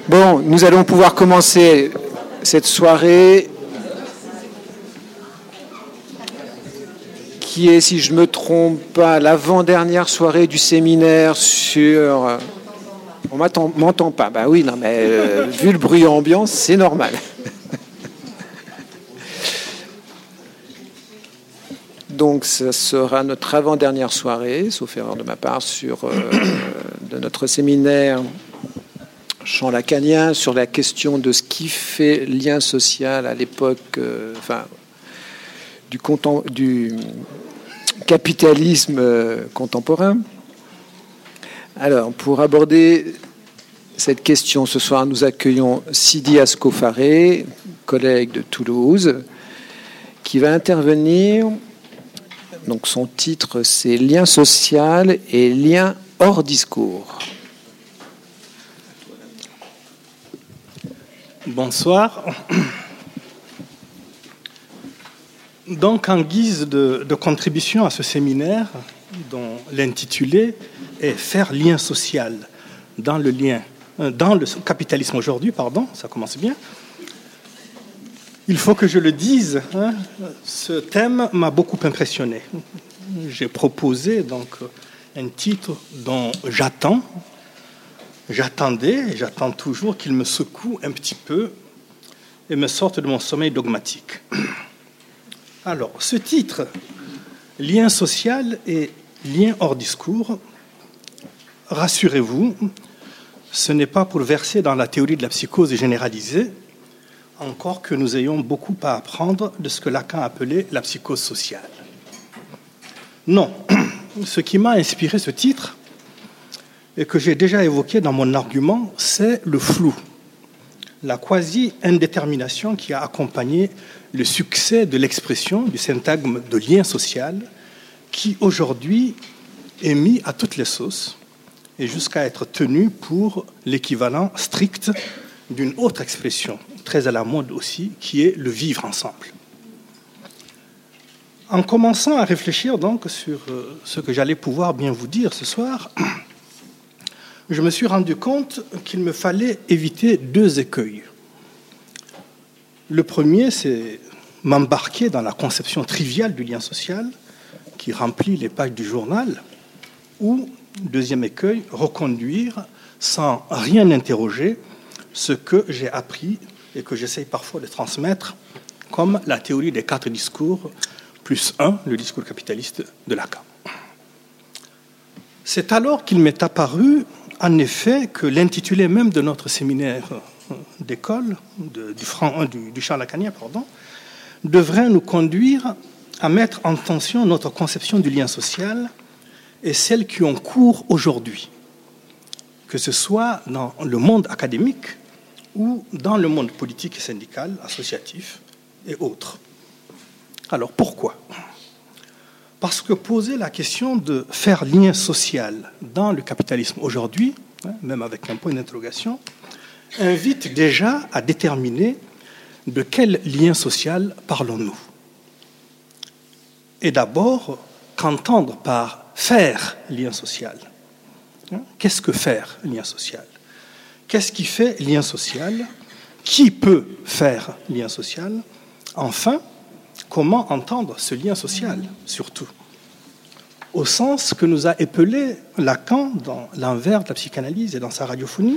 Bon, nous allons pouvoir commencer cette soirée qui est, si je ne me trompe pas, l'avant-dernière soirée du séminaire sur... On m'entend pas. Bah oui, non, mais vu le bruit ambiant, c'est normal. Donc, ce sera notre avant-dernière soirée, sauf erreur de ma part, de notre séminaire champ lacanien sur la question de ce qui fait lien social à l'époque, du capitalisme contemporain. Alors, pour aborder cette question ce soir, nous accueillons Sidi Ascofaré, collègue de Toulouse, qui va intervenir. Donc, son titre, c'est Lien social et lien hors discours. Bonsoir. Donc, en guise de contribution à ce séminaire, dont l'intitulé est Faire lien social dans le capitalisme aujourd'hui, ça commence bien. Il faut que je le dise, ce thème m'a beaucoup impressionné. J'ai proposé donc un titre dont j'attends et j'attends toujours qu'il me secoue un petit peu et me sorte de mon sommeil dogmatique. Alors, ce titre, Lien social et lien hors discours, rassurez-vous, ce n'est pas pour verser dans la théorie de la psychose généralisée, encore que nous ayons beaucoup à apprendre de ce que Lacan appelait la psychose sociale. Non, ce qui m'a inspiré ce titre, et que j'ai déjà évoqué dans mon argument, c'est le flou, la quasi-indétermination qui a accompagné le succès de l'expression du syntagme de lien social, qui aujourd'hui est mis à toutes les sauces et jusqu'à être tenu pour l'équivalent strict d'une autre expression, très à la mode aussi, qui est le vivre ensemble. En commençant à réfléchir donc sur ce que j'allais pouvoir bien vous dire ce soir, je me suis rendu compte qu'il me fallait éviter deux écueils. Le premier, c'est m'embarquer dans la conception triviale du lien social qui remplit les pages du journal, ou, deuxième écueil, reconduire sans rien interroger ce que j'ai appris et que j'essaye parfois de transmettre comme la théorie des 4 discours plus 1, le discours capitaliste de Lacan. C'est alors qu'il m'est apparu, en effet, que l'intitulé même de notre séminaire d'école, du champ lacanien, devrait nous conduire à mettre en tension notre conception du lien social et celles qui ont cours aujourd'hui, que ce soit dans le monde académique ou dans le monde politique et syndical, associatif et autres. Alors pourquoi ? Parce que poser la question de faire lien social dans le capitalisme aujourd'hui, même avec un point d'interrogation, invite déjà à déterminer de quel lien social parlons-nous. Et d'abord, qu'entendre par faire lien social ? Qu'est-ce que faire lien social ? Qu'est-ce qui fait lien social ? Qui peut faire lien social ? Enfin, comment entendre ce lien social, surtout ? Au sens que nous a épelé Lacan dans l'envers de la psychanalyse et dans sa radiophonie,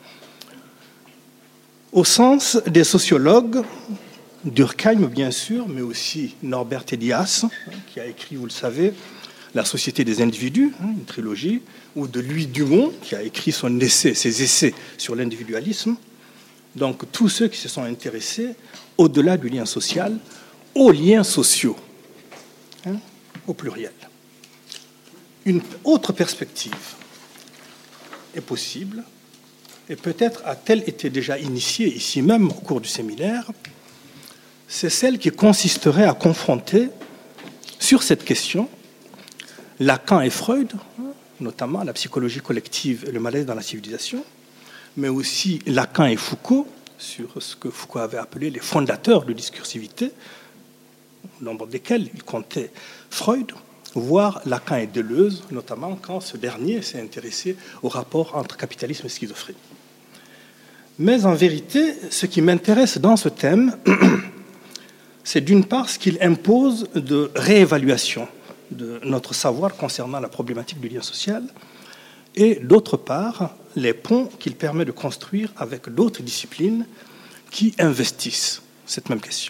au sens des sociologues, Durkheim bien sûr, mais aussi Norbert Elias, qui a écrit, vous le savez, La société des individus, une trilogie, ou de Louis Dumont, qui a écrit ses essais sur l'individualisme. Donc tous ceux qui se sont intéressés, au-delà du lien social, aux liens sociaux, au pluriel. Une autre perspective est possible, et peut-être a-t-elle été déjà initiée ici même au cours du séminaire, c'est celle qui consisterait à confronter sur cette question Lacan et Freud, notamment la psychologie collective et le malaise dans la civilisation, mais aussi Lacan et Foucault, sur ce que Foucault avait appelé les fondateurs de discursivité, au nombre desquels il comptait Freud, voire Lacan et Deleuze, notamment quand ce dernier s'est intéressé au rapport entre capitalisme et schizophrénie. Mais en vérité, ce qui m'intéresse dans ce thème, c'est d'une part ce qu'il impose de réévaluation de notre savoir concernant la problématique du lien social, et d'autre part, les ponts qu'il permet de construire avec d'autres disciplines qui investissent cette même question.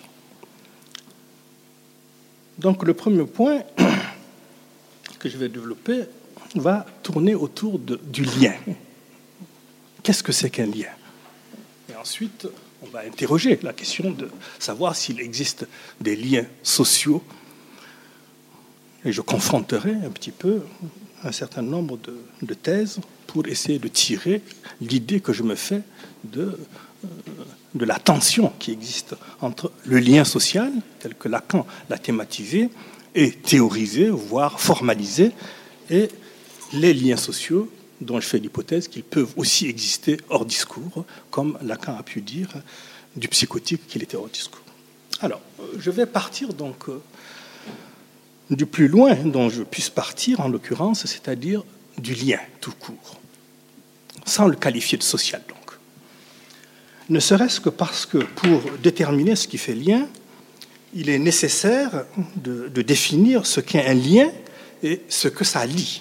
Donc le premier point que je vais développer va tourner autour du lien. Qu'est-ce que c'est qu'un lien ? Et ensuite, on va interroger la question de savoir s'il existe des liens sociaux. Et je confronterai un petit peu un certain nombre de thèses pour essayer de tirer l'idée que je me fais de la tension qui existe entre le lien social, tel que Lacan l'a thématisé et théorisé, voire formalisé, et les liens sociaux dont je fais l'hypothèse qu'ils peuvent aussi exister hors discours, comme Lacan a pu dire du psychotique qu'il était hors discours. Alors, je vais partir donc du plus loin dont je puisse partir, en l'occurrence, c'est-à-dire du lien tout court, sans le qualifier de social donc. Ne serait-ce que parce que pour déterminer ce qui fait lien, il est nécessaire de définir ce qu'est un lien et ce que ça lie.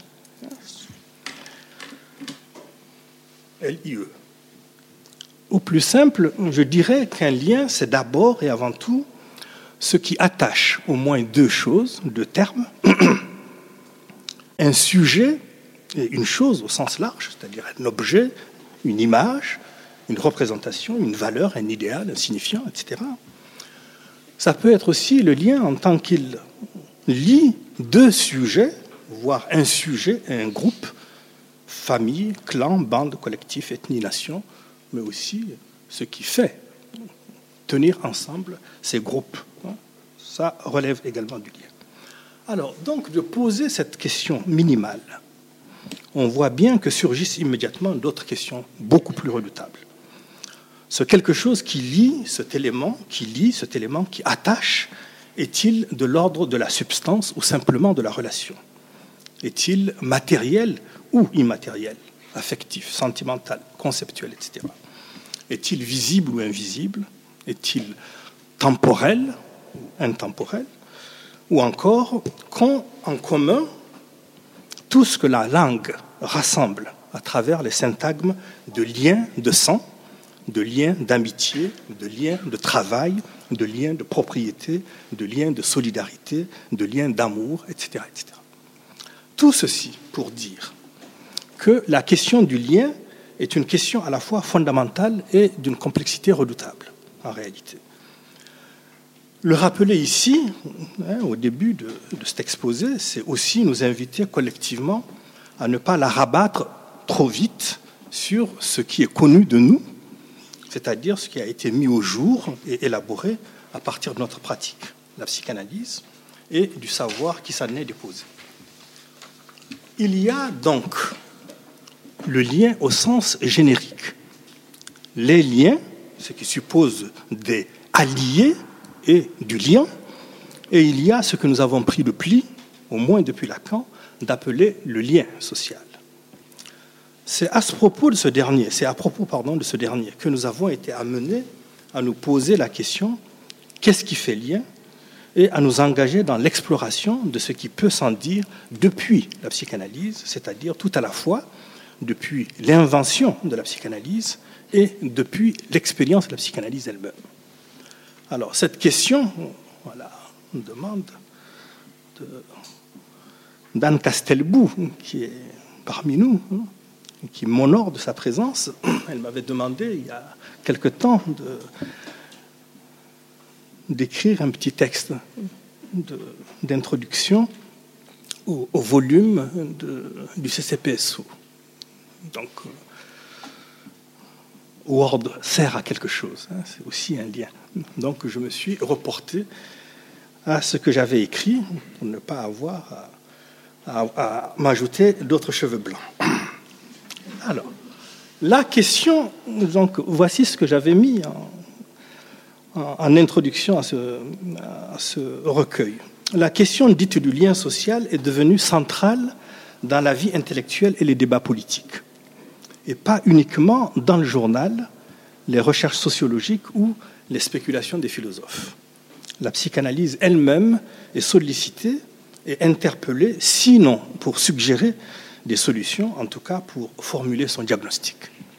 L-I-E. Au plus simple, je dirais qu'un lien, c'est d'abord et avant tout ce qui attache au moins deux choses, deux termes, un sujet et une chose au sens large, c'est-à-dire un objet, une image, une représentation, une valeur, un idéal, un signifiant, etc. Ça peut être aussi le lien en tant qu'il lie deux sujets, voire un sujet et un groupe, famille, clan, bande, collectif, ethnie, nation, mais aussi ce qui fait tenir ensemble ces groupes. Ça relève également du lien. Alors, donc, de poser cette question minimale, on voit bien que surgissent immédiatement d'autres questions beaucoup plus redoutables. Ce quelque chose qui lie cet élément, qui attache, est-il de l'ordre de la substance ou simplement de la relation ? Est-il matériel ou immatériel, affectif, sentimental, conceptuel, etc. Est-il visible ou invisible ? Est-il temporel ou intemporel ? Ou encore, qu'ont en commun tout ce que la langue rassemble à travers les syntagmes de liens de sang, de liens d'amitié, de liens de travail, de liens de propriété, de liens de solidarité, de liens d'amour, etc., etc. Tout ceci pour dire que la question du lien est une question à la fois fondamentale et d'une complexité redoutable, en réalité. Le rappeler ici, au début de cet exposé, c'est aussi nous inviter collectivement à ne pas la rabattre trop vite sur ce qui est connu de nous, c'est-à-dire ce qui a été mis au jour et élaboré à partir de notre pratique, la psychanalyse, et du savoir qui s'en est déposé. Il y a donc le lien au sens générique. Les liens, ce qui suppose des alliés et du lien, et il y a ce que nous avons pris le pli, au moins depuis Lacan, d'appeler le lien social. C'est à propos de ce dernier que nous avons été amenés à nous poser la question qu'est-ce qui fait lien, et à nous engager dans l'exploration de ce qui peut s'en dire depuis la psychanalyse, c'est-à-dire tout à la fois depuis l'invention de la psychanalyse et depuis l'expérience de la psychanalyse elle-même. Alors, cette question, voilà, on demande d'Anne Castelbou, qui est parmi nous, qui m'honore de sa présence. Elle m'avait demandé, il y a quelque temps, d'écrire un petit texte d'introduction au volume du CCPSO. Donc, Word sert à quelque chose, c'est aussi un lien. Donc, je me suis reporté à ce que j'avais écrit pour ne pas avoir à m'ajouter d'autres cheveux blancs. Alors, la question, donc, voici ce que j'avais mis en introduction à ce recueil. La question dite du lien social est devenue centrale dans la vie intellectuelle et les débats politiques. Et pas uniquement dans le journal, les recherches sociologiques ou les spéculations des philosophes. La psychanalyse elle-même est sollicitée et interpellée, sinon pour suggérer des solutions, en tout cas pour formuler son diagnostic.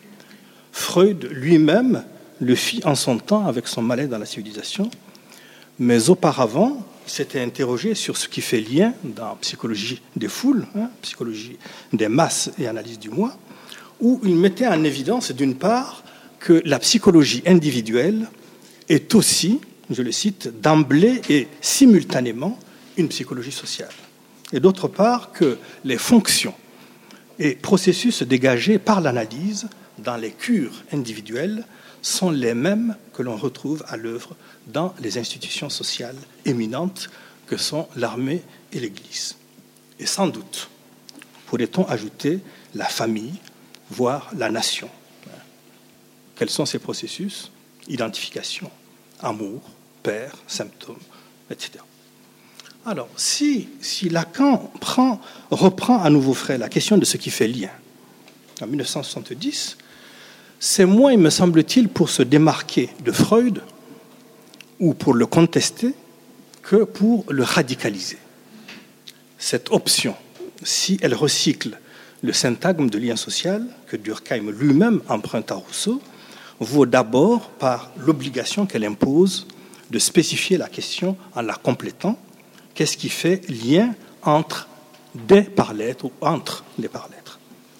Freud lui-même le fit en son temps avec son Malaise dans la civilisation, mais auparavant, il s'était interrogé sur ce qui fait lien dans psychologie des foules, psychologie des masses et analyse du moi, où il mettait en évidence, d'une part, que la psychologie individuelle est aussi, je le cite, d'emblée et simultanément une psychologie sociale. Et d'autre part, que les fonctions et processus dégagés par l'analyse dans les cures individuelles sont les mêmes que l'on retrouve à l'œuvre dans les institutions sociales éminentes que sont l'armée et l'Église. Et sans doute pourrait-on ajouter la famille, voire la nation. Quels sont ces processus? Identification, amour, père, symptômes, etc. Alors, si Lacan reprend à nouveau frais la question de ce qui fait lien, en 1970, c'est moins, il me semble-t-il, pour se démarquer de Freud ou pour le contester que pour le radicaliser. Cette option, si elle recycle le syntagme de lien social que Durkheim lui-même emprunte à Rousseau, vaut d'abord par l'obligation qu'elle impose de spécifier la question en la complétant. Qu'est-ce qui fait lien entre des par-lettres ou entre les par-lettres?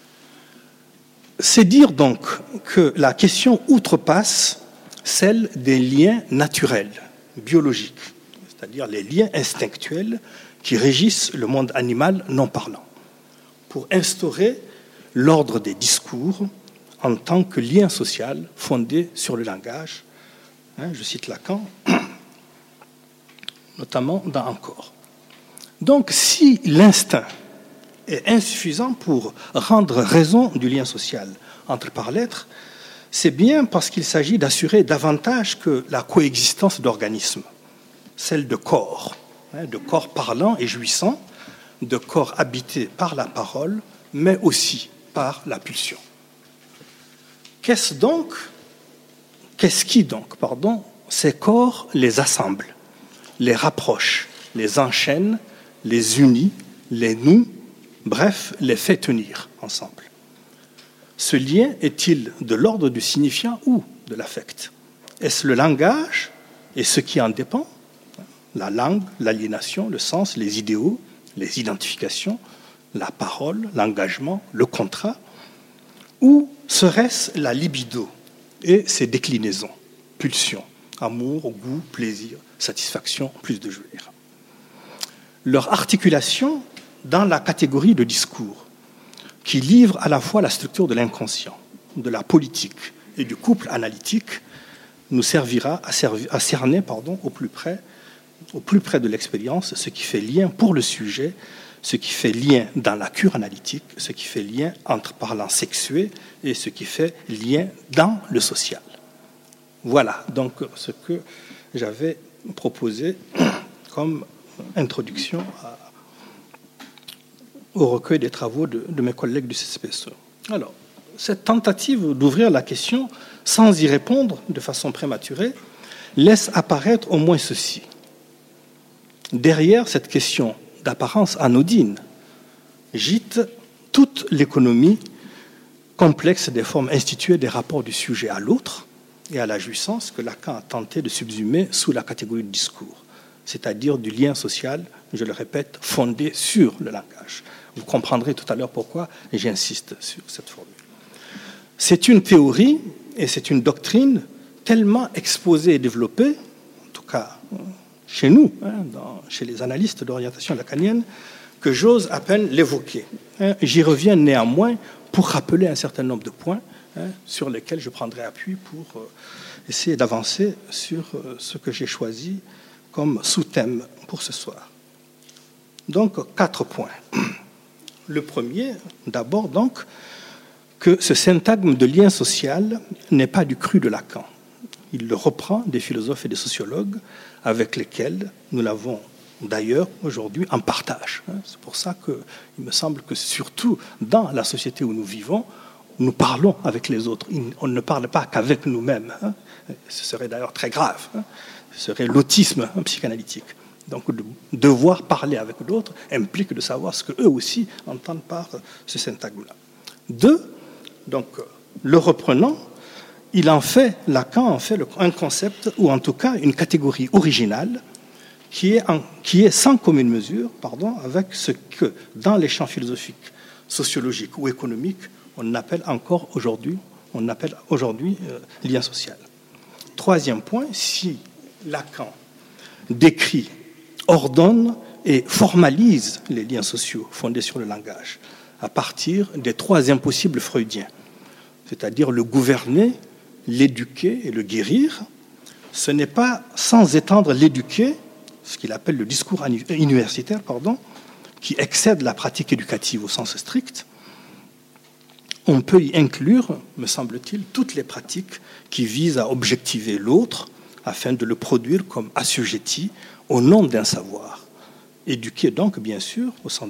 C'est dire donc que la question outrepasse celle des liens naturels, biologiques, c'est-à-dire les liens instinctuels qui régissent le monde animal non parlant, pour instaurer l'ordre des discours en tant que lien social fondé sur le langage. Je cite Lacan, notamment dans Encore. Donc, si l'instinct est insuffisant pour rendre raison du lien social entre par-lettres, c'est bien parce qu'il s'agit d'assurer davantage que la coexistence d'organismes, celle de corps parlants et jouissants, de corps habités par la parole, mais aussi par la pulsion. Qu'est-ce qui, ces corps les assemble, les rapproche, les enchaîne, les unit, les noue, bref, les fait tenir ensemble? Ce lien est-il de l'ordre du signifiant ou de l'affect? Est-ce le langage et ce qui en dépend? La langue, l'aliénation, le sens, les idéaux, les identifications, la parole, l'engagement, le contrat? Ou serait-ce la libido et ses déclinaisons, pulsions, amour, goût, plaisir, satisfaction, plus de jouir? Leur articulation dans la catégorie de discours qui livre à la fois la structure de l'inconscient, de la politique et du couple analytique nous servira à cerner au plus près de l'expérience ce qui fait lien pour le sujet, ce qui fait lien dans la cure analytique, ce qui fait lien entre parlants sexués et ce qui fait lien dans le social. Voilà donc ce que j'avais proposé comme introduction au recueil des travaux de mes collègues du CSPSE. Alors, cette tentative d'ouvrir la question sans y répondre de façon prématurée laisse apparaître au moins ceci. Derrière cette question d'apparence anodine gîte toute l'économie complexe des formes instituées des rapports du sujet à l'autre et à la jouissance que Lacan a tenté de subsumer sous la catégorie de discours, c'est-à-dire du lien social, je le répète, fondé sur le langage. Vous comprendrez tout à l'heure pourquoi j'insiste sur cette formule. C'est une théorie et c'est une doctrine tellement exposée et développée, en tout cas chez nous, chez les analystes d'orientation lacanienne, que j'ose à peine l'évoquer. J'y reviens néanmoins pour rappeler un certain nombre de points sur lesquels je prendrai appui pour essayer d'avancer sur ce que j'ai choisi comme sous-thème pour ce soir. Donc, 4 points. Le premier, d'abord, donc, que ce syntagme de lien social n'est pas du cru de Lacan. Il le reprend des philosophes et des sociologues avec lesquels nous l'avons d'ailleurs aujourd'hui en partage. C'est pour ça qu'il me semble que surtout dans la société où nous vivons, nous parlons avec les autres. On ne parle pas qu'avec nous-mêmes. Ce serait d'ailleurs très grave. Ce serait l'autisme psychanalytique. Donc, de devoir parler avec d'autres implique de savoir ce qu'eux aussi entendent par ce syntagme-là. 2, donc, le reprenant, Lacan en fait un concept, ou en tout cas une catégorie originale, qui est sans commune mesure, avec ce que, dans les champs philosophiques, sociologiques ou économiques, on appelle aujourd'hui lien social. 3e point, si Lacan décrit, ordonne et formalise les liens sociaux fondés sur le langage à partir des 3 impossibles freudiens, c'est-à-dire le gouverner, l'éduquer et le guérir, ce n'est pas sans étendre l'éduquer, ce qu'il appelle le discours universitaire, qui excède la pratique éducative au sens strict. On peut y inclure, me semble-t-il, toutes les pratiques qui visent à objectiver l'autre afin de le produire comme assujetti au nom d'un savoir. Éduquer donc, bien sûr, au sens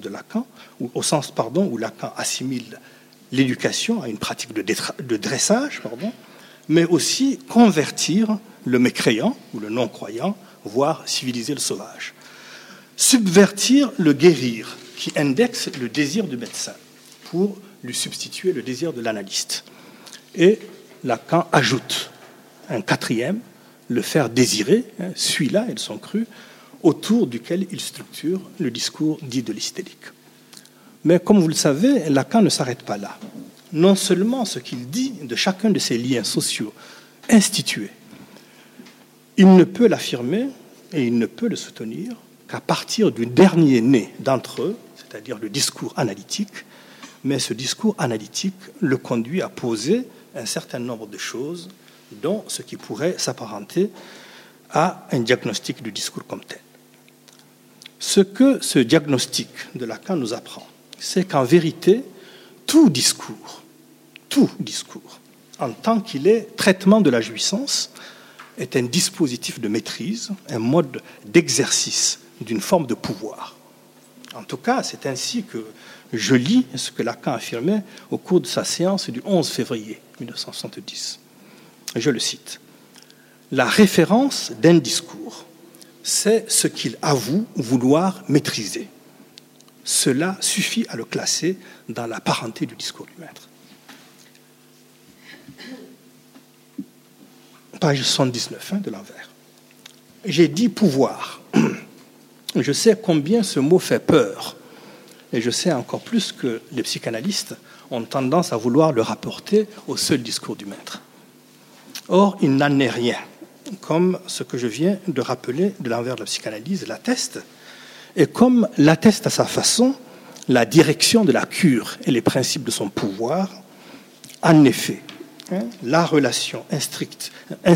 où Lacan assimile l'éducation à une pratique de dressage, mais aussi convertir le mécréant ou le non-croyant, voire civiliser le sauvage. Subvertir le guérir, qui indexe le désir du médecin pour lui substituer le désir de l'analyste. Et Lacan ajoute un 4e, le faire désirer, celui-là, elles sont crues, autour duquel il structure le discours dit de l'hystérique. Mais comme vous le savez, Lacan ne s'arrête pas là. Non seulement ce qu'il dit de chacun de ces liens sociaux institués, il ne peut l'affirmer et il ne peut le soutenir qu'à partir du dernier né d'entre eux, c'est-à-dire le discours analytique, mais ce discours analytique le conduit à poser un certain nombre de choses, dont ce qui pourrait s'apparenter à un diagnostic du discours comme tel. Ce que ce diagnostic de Lacan nous apprend, c'est qu'en vérité, tout discours, en tant qu'il est traitement de la jouissance, est un dispositif de maîtrise, un mode d'exercice d'une forme de pouvoir. En tout cas, c'est ainsi que je lis ce que Lacan affirmait au cours de sa séance du 11 février 1970. Je le cite. « La référence d'un discours, c'est ce qu'il avoue vouloir maîtriser. Cela suffit à le classer dans la parenté du discours du maître. » Page 79 de l'envers. J'ai dit pouvoir. Je sais combien ce mot fait peur. Et je sais encore plus que les psychanalystes ont tendance à vouloir le rapporter au seul discours du maître. Or, il n'en est rien, comme ce que je viens de rappeler de l'envers de la psychanalyse l'atteste, et comme l'atteste à sa façon la direction de la cure et les principes de son pouvoir. En effet, la relation inscrite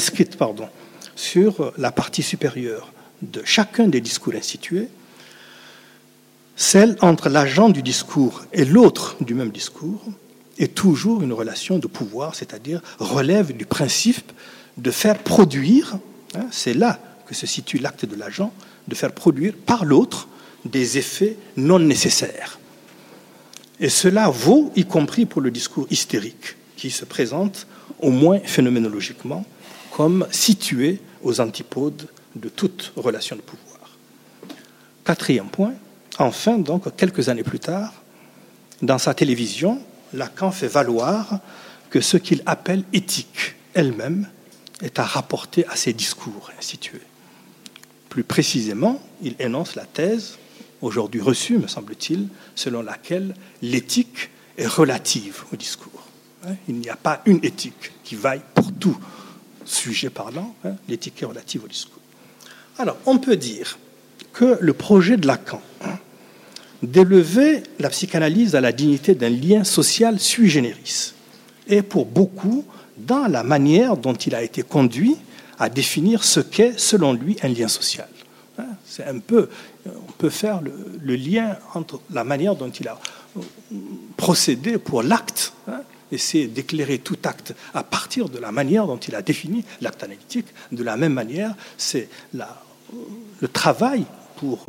sur la partie supérieure de chacun des discours institués, celle entre l'agent du discours et l'autre du même discours, est toujours une relation de pouvoir, c'est-à-dire relève du principe de faire produire, c'est là que se situe l'acte de l'agent, de faire produire par l'autre des effets non nécessaires. Et cela vaut y compris pour le discours hystérique, qui se présente au moins phénoménologiquement comme situé aux antipodes de toute relation de pouvoir. 4e point, enfin, donc, quelques années plus tard, dans sa télévision, Lacan fait valoir que ce qu'il appelle éthique elle-même est à rapporter à ses discours institués. Plus précisément, il énonce la thèse, aujourd'hui reçue, me semble-t-il, selon laquelle l'éthique est relative au discours. Il n'y a pas une éthique qui vaille pour tout sujet parlant, l'éthique est relative au discours. Alors, on peut dire que le projet de Lacan d'élever la psychanalyse à la dignité d'un lien social sui generis est pour beaucoup dans la manière dont il a été conduit à définir ce qu'est, selon lui, un lien social. C'est un peu, on peut faire le lien entre la manière dont il a procédé pour l'acte, essayer d'éclairer tout acte à partir de la manière dont il a défini l'acte analytique. De la même manière, c'est le travail pour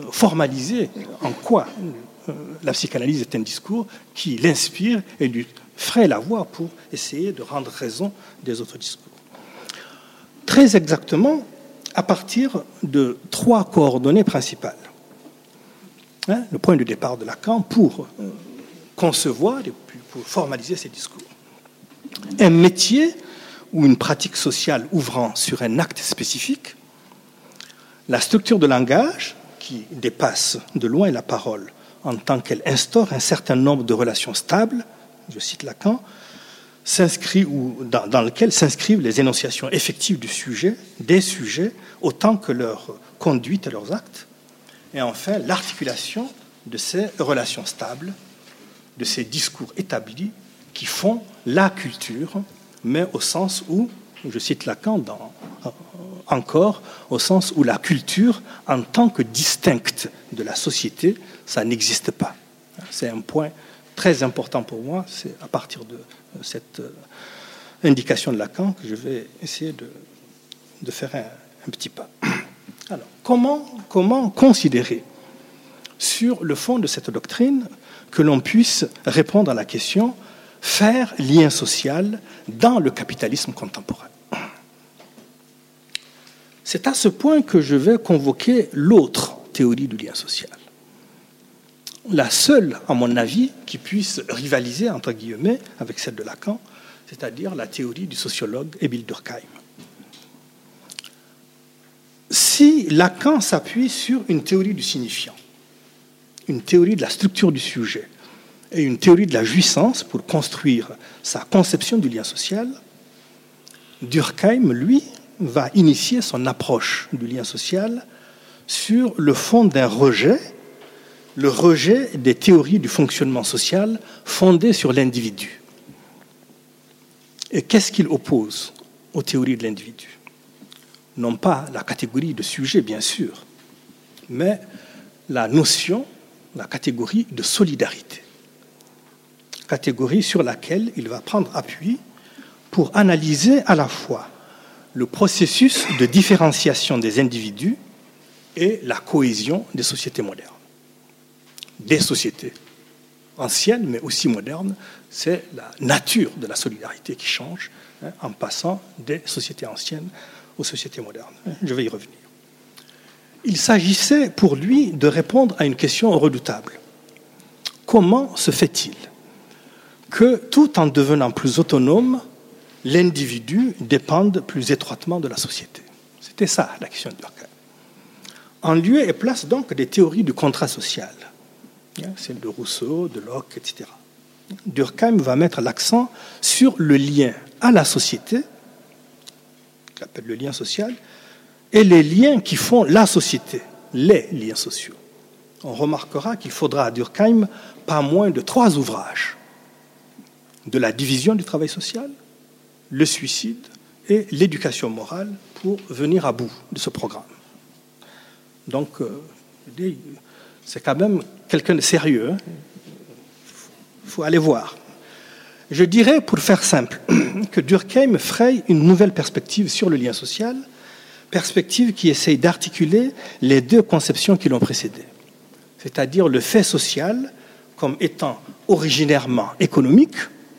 formaliser en quoi la psychanalyse est un discours qui l'inspire et lui fraye la voie pour essayer de rendre raison des autres discours. Très exactement, à partir de 3 coordonnées principales. Le point de départ de Lacan pour concevoir et pour formaliser ces discours. Un métier ou une pratique sociale ouvrant sur un acte spécifique, la structure de langage qui dépasse de loin la parole en tant qu'elle instaure un certain nombre de relations stables, je cite Lacan, dans lequel s'inscrivent les énonciations effectives des sujets, autant que leur conduite et leurs actes, et enfin l'articulation de ces relations stables, de ces discours établis qui font la culture, mais au sens où, je cite Lacan encore, au sens où la culture, en tant que distincte de la société, ça n'existe pas. C'est un point très important pour moi, c'est à partir de cette indication de Lacan que je vais essayer de faire un petit pas. Alors, comment considérer, sur le fond de cette doctrine, que l'on puisse répondre à la question « faire lien social dans le capitalisme contemporain ». C'est à ce point que je vais convoquer l'autre théorie du lien social. La seule, à mon avis, qui puisse rivaliser, entre guillemets, avec celle de Lacan, c'est-à-dire la théorie du sociologue Émile Durkheim. Si Lacan s'appuie sur une théorie du signifiant, une théorie de la structure du sujet et une théorie de la jouissance pour construire sa conception du lien social, Durkheim, lui, va initier son approche du lien social sur le fond d'un rejet, le rejet des théories du fonctionnement social fondées sur l'individu. Et qu'est-ce qu'il oppose aux théories de l'individu? Non pas la catégorie de sujet, bien sûr, mais la notion, la catégorie de solidarité. Catégorie sur laquelle il va prendre appui pour analyser à la fois le processus de différenciation des individus et la cohésion des sociétés modernes. Des sociétés anciennes, mais aussi modernes, c'est la nature de la solidarité qui change en passant des sociétés anciennes aux sociétés modernes. Je vais y revenir. Il s'agissait pour lui de répondre à une question redoutable. Comment se fait-il que, tout en devenant plus autonome, l'individu dépende plus étroitement de la société? C'était ça la question de Durkheim. En lieu et place donc des théories du contrat social, celle de Rousseau, de Locke, etc. Durkheim va mettre l'accent sur le lien à la société, qu'il appelle le lien social, et les liens qui font la société, les liens sociaux. On remarquera qu'il faudra à Durkheim pas moins de 3 ouvrages: de la division du travail social, le suicide et l'éducation morale pour venir à bout de ce programme. Donc, c'est quand même quelqu'un de sérieux. Il faut aller voir. Je dirais, pour faire simple, que Durkheim fraye une nouvelle perspective sur le lien social, perspective qui essaye d'articuler les 2 conceptions qui l'ont précédé, c'est-à-dire le fait social comme étant originairement économique,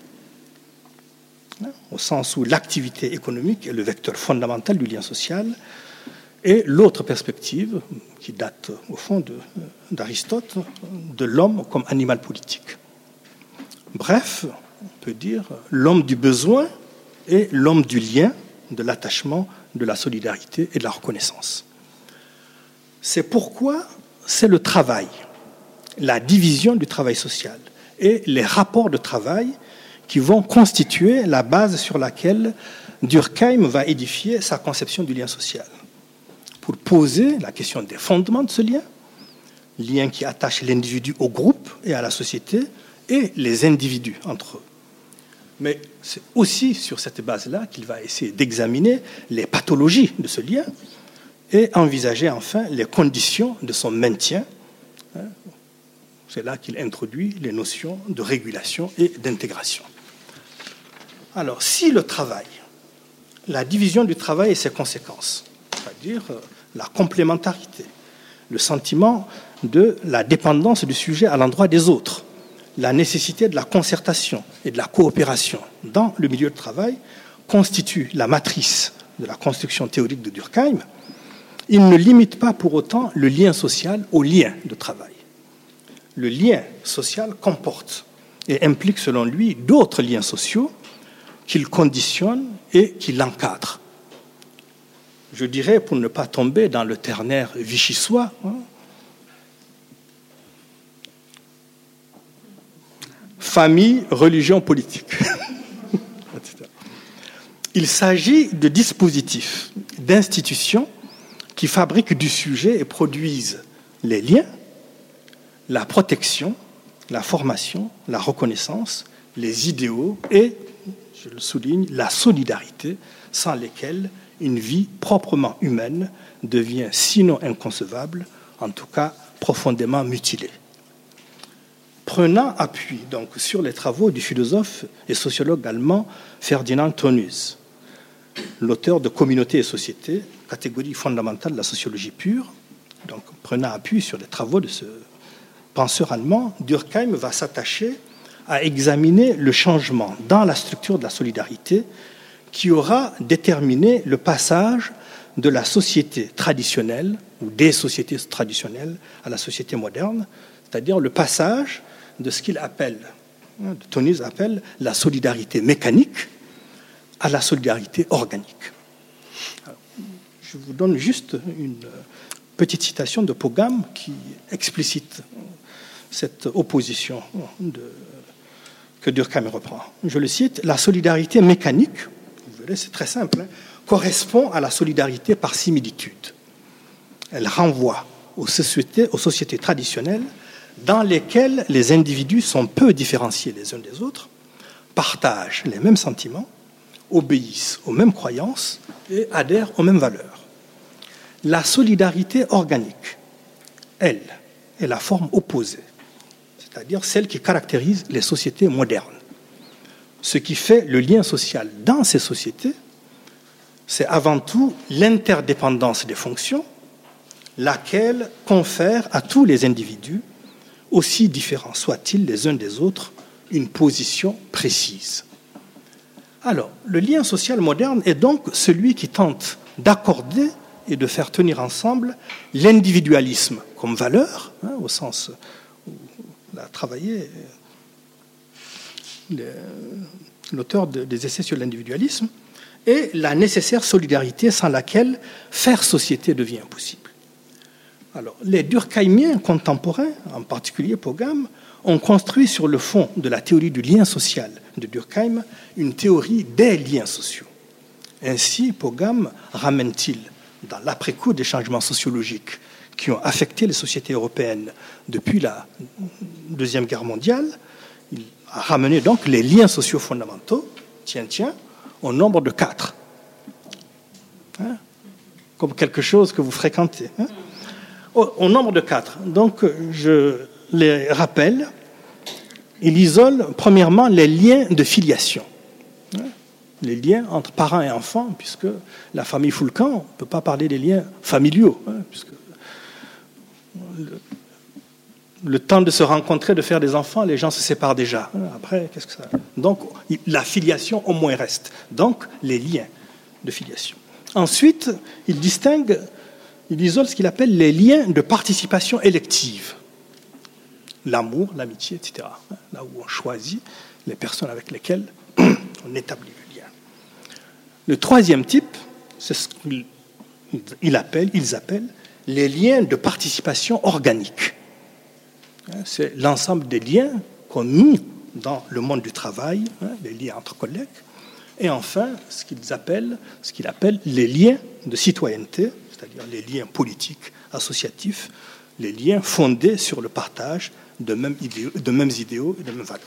au sens où l'activité économique est le vecteur fondamental du lien social, et l'autre perspective, qui date au fond d'Aristote, de l'homme comme animal politique. Bref, on peut dire l'homme du besoin et l'homme du lien, de l'attachement, de la solidarité et de la reconnaissance. C'est pourquoi c'est le travail, la division du travail social et les rapports de travail qui vont constituer la base sur laquelle Durkheim va édifier sa conception du lien social, pour poser la question des fondements de ce lien qui attache l'individu au groupe et à la société, et les individus entre eux. Mais c'est aussi sur cette base-là qu'il va essayer d'examiner les pathologies de ce lien et envisager enfin les conditions de son maintien. C'est là qu'il introduit les notions de régulation et d'intégration. Alors, si le travail, la division du travail et ses conséquences, c'est-à-dire la complémentarité, le sentiment de la dépendance du sujet à l'endroit des autres, la nécessité de la concertation et de la coopération dans le milieu de travail constitue la matrice de la construction théorique de Durkheim, il ne limite pas pour autant le lien social au lien de travail. Le lien social comporte et implique, selon lui, d'autres liens sociaux qu'il conditionne et qui l'encadrent. Je dirais, pour ne pas tomber dans le ternaire vichysois, famille, religion, politique. Il s'agit de dispositifs, d'institutions qui fabriquent du sujet et produisent les liens, la protection, la formation, la reconnaissance, les idéaux et, je le souligne, la solidarité, sans lesquels une vie proprement humaine devient sinon inconcevable, en tout cas profondément mutilée. Prenant appui donc sur les travaux du philosophe et sociologue allemand Ferdinand Tönnies, l'auteur de Communauté et société, catégorie fondamentale de la sociologie pure, donc prenant appui sur les travaux de ce penseur allemand, Durkheim va s'attacher à examiner le changement dans la structure de la solidarité qui aura déterminé le passage de la société traditionnelle ou des sociétés traditionnelles à la société moderne, c'est-à-dire le passage de ce qu'il appelle, Tönnies appelle la solidarité mécanique à la solidarité organique. Alors, je vous donne juste une petite citation de Pogam qui explicite cette opposition que Durkheim reprend. Je le cite, « La solidarité mécanique, vous verrez, c'est très simple, correspond à la solidarité par similitude. Elle renvoie aux sociétés traditionnelles dans lesquelles les individus sont peu différenciés les uns des autres, partagent les mêmes sentiments, obéissent aux mêmes croyances et adhèrent aux mêmes valeurs. La solidarité organique, elle, est la forme opposée, c'est-à-dire celle qui caractérise les sociétés modernes. Ce qui fait le lien social dans ces sociétés, c'est avant tout l'interdépendance des fonctions, laquelle confère à tous les individus, aussi différents soient-ils les uns des autres, une position précise. Alors, le lien social moderne est donc celui qui tente d'accorder et de faire tenir ensemble l'individualisme comme valeur, au sens où l'a travaillé l'auteur des essais sur l'individualisme, et la nécessaire solidarité sans laquelle faire société devient impossible. Alors, les durkheimiens contemporains, en particulier Pogam, ont construit sur le fond de la théorie du lien social de Durkheim une théorie des liens sociaux. Ainsi, Pogam ramène-t-il, dans l'après-coup des changements sociologiques qui ont affecté les sociétés européennes depuis la Deuxième Guerre mondiale, il a ramené donc les liens sociaux fondamentaux, au nombre de 4. Comme quelque chose que vous fréquentez. Au nombre de 4. Donc, je les rappelle. Il isole, premièrement, les liens de filiation. Les liens entre parents et enfants, puisque la famille Foulcan, on ne peut pas parler des liens familiaux, puisque le temps de se rencontrer, de faire des enfants, les gens se séparent déjà. Après, qu'est-ce que ça... Donc, la filiation au moins reste. Donc, les liens de filiation. Ensuite, il distingue, il isole ce qu'il appelle les liens de participation élective. L'amour, l'amitié, etc. Là où on choisit les personnes avec lesquelles on établit le lien. Le troisième type, c'est ce qu'ils appellent les liens de participation organique. C'est l'ensemble des liens qu'on noue dans le monde du travail, les liens entre collègues, et enfin ce qu'il appelle les liens de citoyenneté, c'est-à-dire les liens politiques, associatifs, les liens fondés sur le partage de mêmes idéaux et de mêmes valeurs.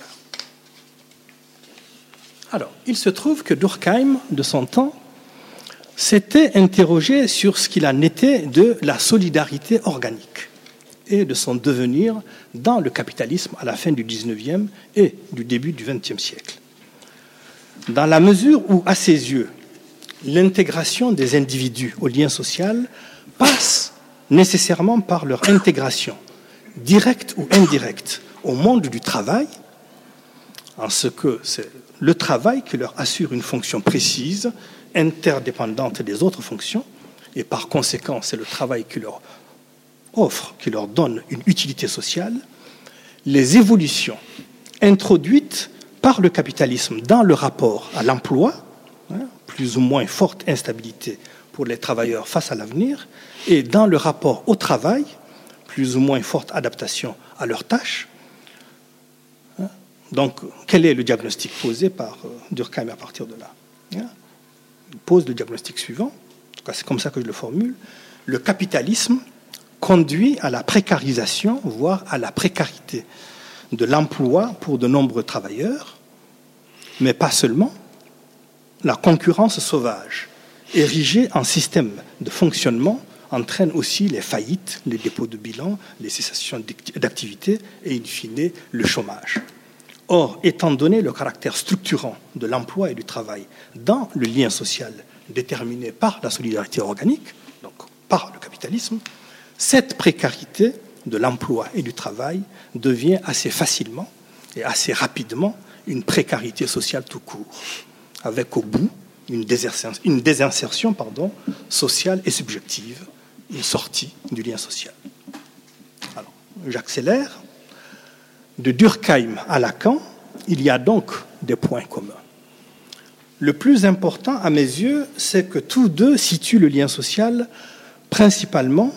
Alors, il se trouve que Durkheim, de son temps, s'était interrogé sur ce qu'il en était de la solidarité organique et de son devenir dans le capitalisme à la fin du XIXe et du début du XXe siècle. Dans la mesure où, à ses yeux, l'intégration des individus au lien social passe nécessairement par leur intégration, directe ou indirecte, au monde du travail, en ce que c'est le travail qui leur assure une fonction précise, interdépendante des autres fonctions, et par conséquent, c'est le travail qui leur offre, qui leur donne une utilité sociale. Les évolutions introduites par le capitalisme dans le rapport à l'emploi, plus ou moins forte instabilité pour les travailleurs face à l'avenir, et dans le rapport au travail, plus ou moins forte adaptation à leurs tâches. Donc, quel est le diagnostic posé par Durkheim à partir de là? Il pose le diagnostic suivant, en tout cas c'est comme ça que je le formule: le capitalisme conduit à la précarisation, voire à la précarité de l'emploi pour de nombreux travailleurs, mais pas seulement. La concurrence sauvage, érigée en système de fonctionnement, entraîne aussi les faillites, les dépôts de bilan, les cessations d'activité et, in fine, le chômage. Or, étant donné le caractère structurant de l'emploi et du travail dans le lien social déterminé par la solidarité organique, donc par le capitalisme, cette précarité de l'emploi et du travail devient assez facilement et assez rapidement une précarité sociale tout court, avec au bout une désinsertion sociale et subjective, une sortie du lien social. Alors, j'accélère. De Durkheim à Lacan, il y a donc des points communs. Le plus important à mes yeux, c'est que tous deux situent le lien social principalement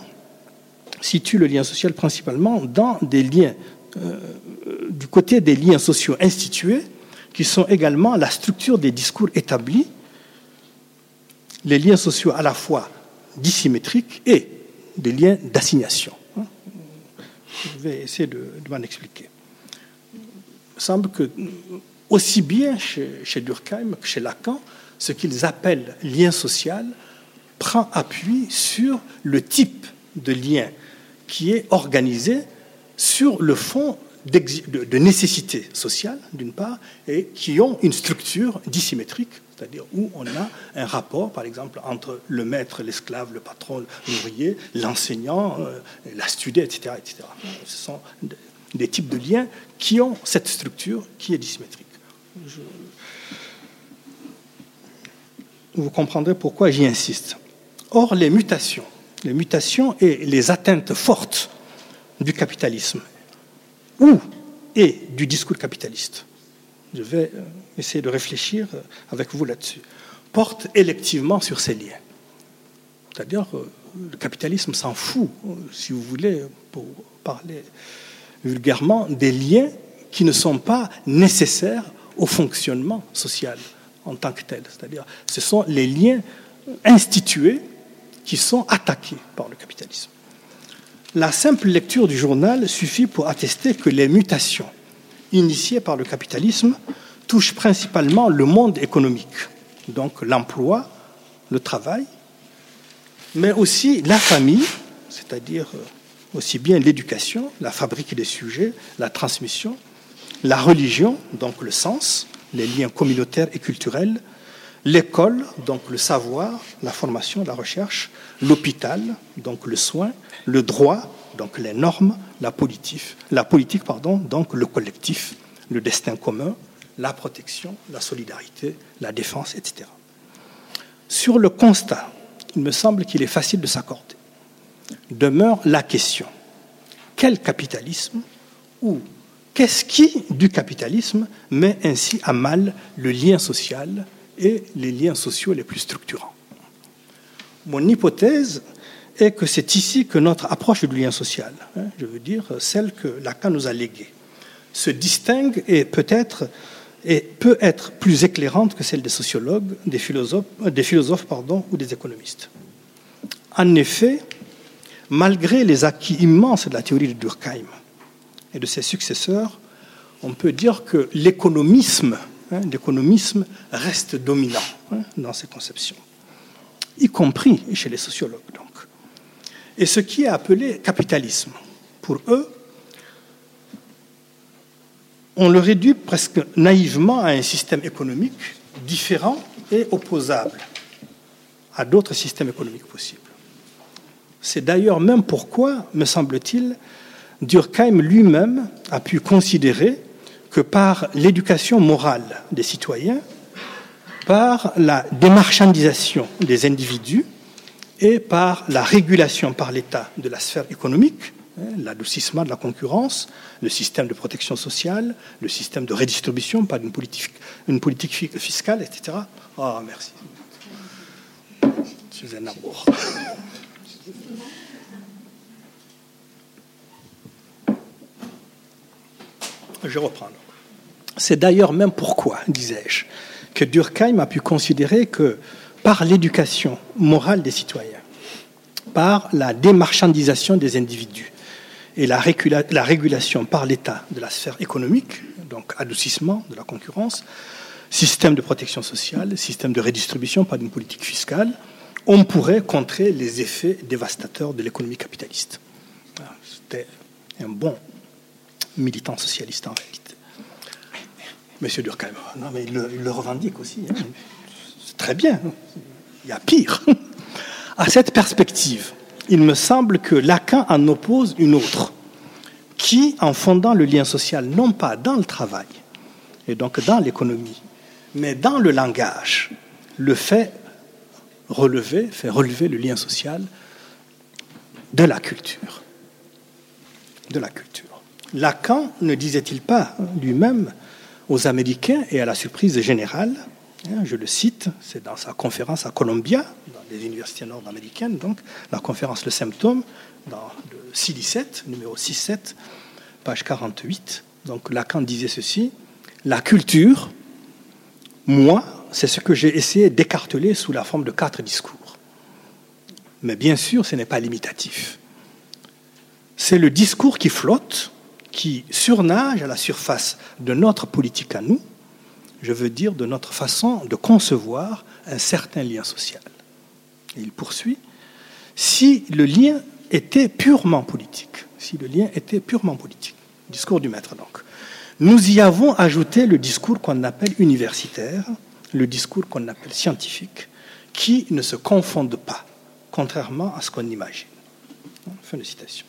dans des liens, du côté des liens sociaux institués, qui sont également la structure des discours établis, les liens sociaux à la fois dissymétriques et des liens d'assignation. Je vais essayer de m'en expliquer. Il semble que, aussi bien chez Durkheim que chez Lacan, ce qu'ils appellent lien social prend appui sur le type de lien qui est organisé sur le fond de nécessité sociale, d'une part, et qui ont une structure dissymétrique, c'est-à-dire où on a un rapport, par exemple, entre le maître, l'esclave, le patron, l'ouvrier, l'enseignant, l'astudié, etc., etc. Ce sont des types de liens qui ont cette structure qui est dissymétrique. Vous comprendrez pourquoi j'y insiste. Or, les mutations et les atteintes fortes du capitalisme et du discours capitaliste, je vais essayer de réfléchir avec vous là-dessus, portent électivement sur ces liens. C'est-à-dire que le capitalisme s'en fout, si vous voulez, pour parler vulgairement, des liens qui ne sont pas nécessaires au fonctionnement social en tant que tel. C'est-à-dire, ce sont les liens institués qui sont attaqués par le capitalisme. La simple lecture du journal suffit pour attester que les mutations initiées par le capitalisme touchent principalement le monde économique, donc l'emploi, le travail, mais aussi la famille, c'est-à-dire aussi bien l'éducation, la fabrique des sujets, la transmission, la religion, donc le sens, les liens communautaires et culturels, l'école, donc le savoir, la formation, la recherche, l'hôpital, donc le soin, le droit, donc les normes, la politique, donc le collectif, le destin commun, la protection, la solidarité, la défense, etc. Sur le constat, il me semble qu'il est facile de s'accorder. Demeure la question: quel capitalisme ou qu'est-ce qui, du capitalisme, met ainsi à mal le lien social et les liens sociaux les plus structurants? Mon hypothèse est que c'est ici que notre approche du lien social, je veux dire celle que Lacan nous a léguée, se distingue et peut être plus éclairante que celle des sociologues, des philosophes ou des économistes. En effet, malgré les acquis immenses de la théorie de Durkheim et de ses successeurs, on peut dire que l'économisme reste dominant dans ces conceptions, y compris chez les sociologues, donc. Et ce qui est appelé capitalisme, pour eux, on le réduit presque naïvement à un système économique différent et opposable à d'autres systèmes économiques possibles. C'est d'ailleurs même pourquoi, me semble-t-il, Durkheim lui-même a pu considérer que par l'éducation morale des citoyens, par la démarchandisation des individus et par la régulation par l'État de la sphère économique, l'adoucissement de la concurrence, le système de protection sociale, le système de redistribution par une politique fiscale, etc. Oh, merci. Je suis un amour. Je reprends. C'est d'ailleurs même pourquoi, disais-je, que Durkheim a pu considérer que par l'éducation morale des citoyens, par la démarchandisation des individus et la régulation par l'État de la sphère économique, donc adoucissement de la concurrence, système de protection sociale, système de redistribution par une politique fiscale, on pourrait contrer les effets dévastateurs de l'économie capitaliste. C'était un bon militant socialiste en réalité. Monsieur Durkheim, non mais il le revendique aussi. Hein. C'est très bien. Il y a pire. À cette perspective, il me semble que Lacan en oppose une autre, qui, en fondant le lien social, non pas dans le travail, et donc dans l'économie, mais dans le langage, le fait relever le lien social de la culture. De la culture. Lacan ne disait-il pas lui-même aux Américains et à la surprise générale, je le cite, c'est dans sa conférence à Columbia, dans les universités nord-américaines, donc la conférence Le Symptôme, dans le CID-7, numéro 6-7, page 48. Donc Lacan disait ceci: la culture, moi, c'est ce que j'ai essayé d'écarteler sous la forme de 4 discours. Mais bien sûr, ce n'est pas limitatif. C'est le discours qui flotte, qui surnage à la surface de notre politique à nous, je veux dire de notre façon de concevoir un certain lien social. Et il poursuit: si le lien était purement politique, discours du maître donc, nous y avons ajouté le discours qu'on appelle universitaire, le discours qu'on appelle scientifique, qui ne se confondent pas, contrairement à ce qu'on imagine. Fin de citation.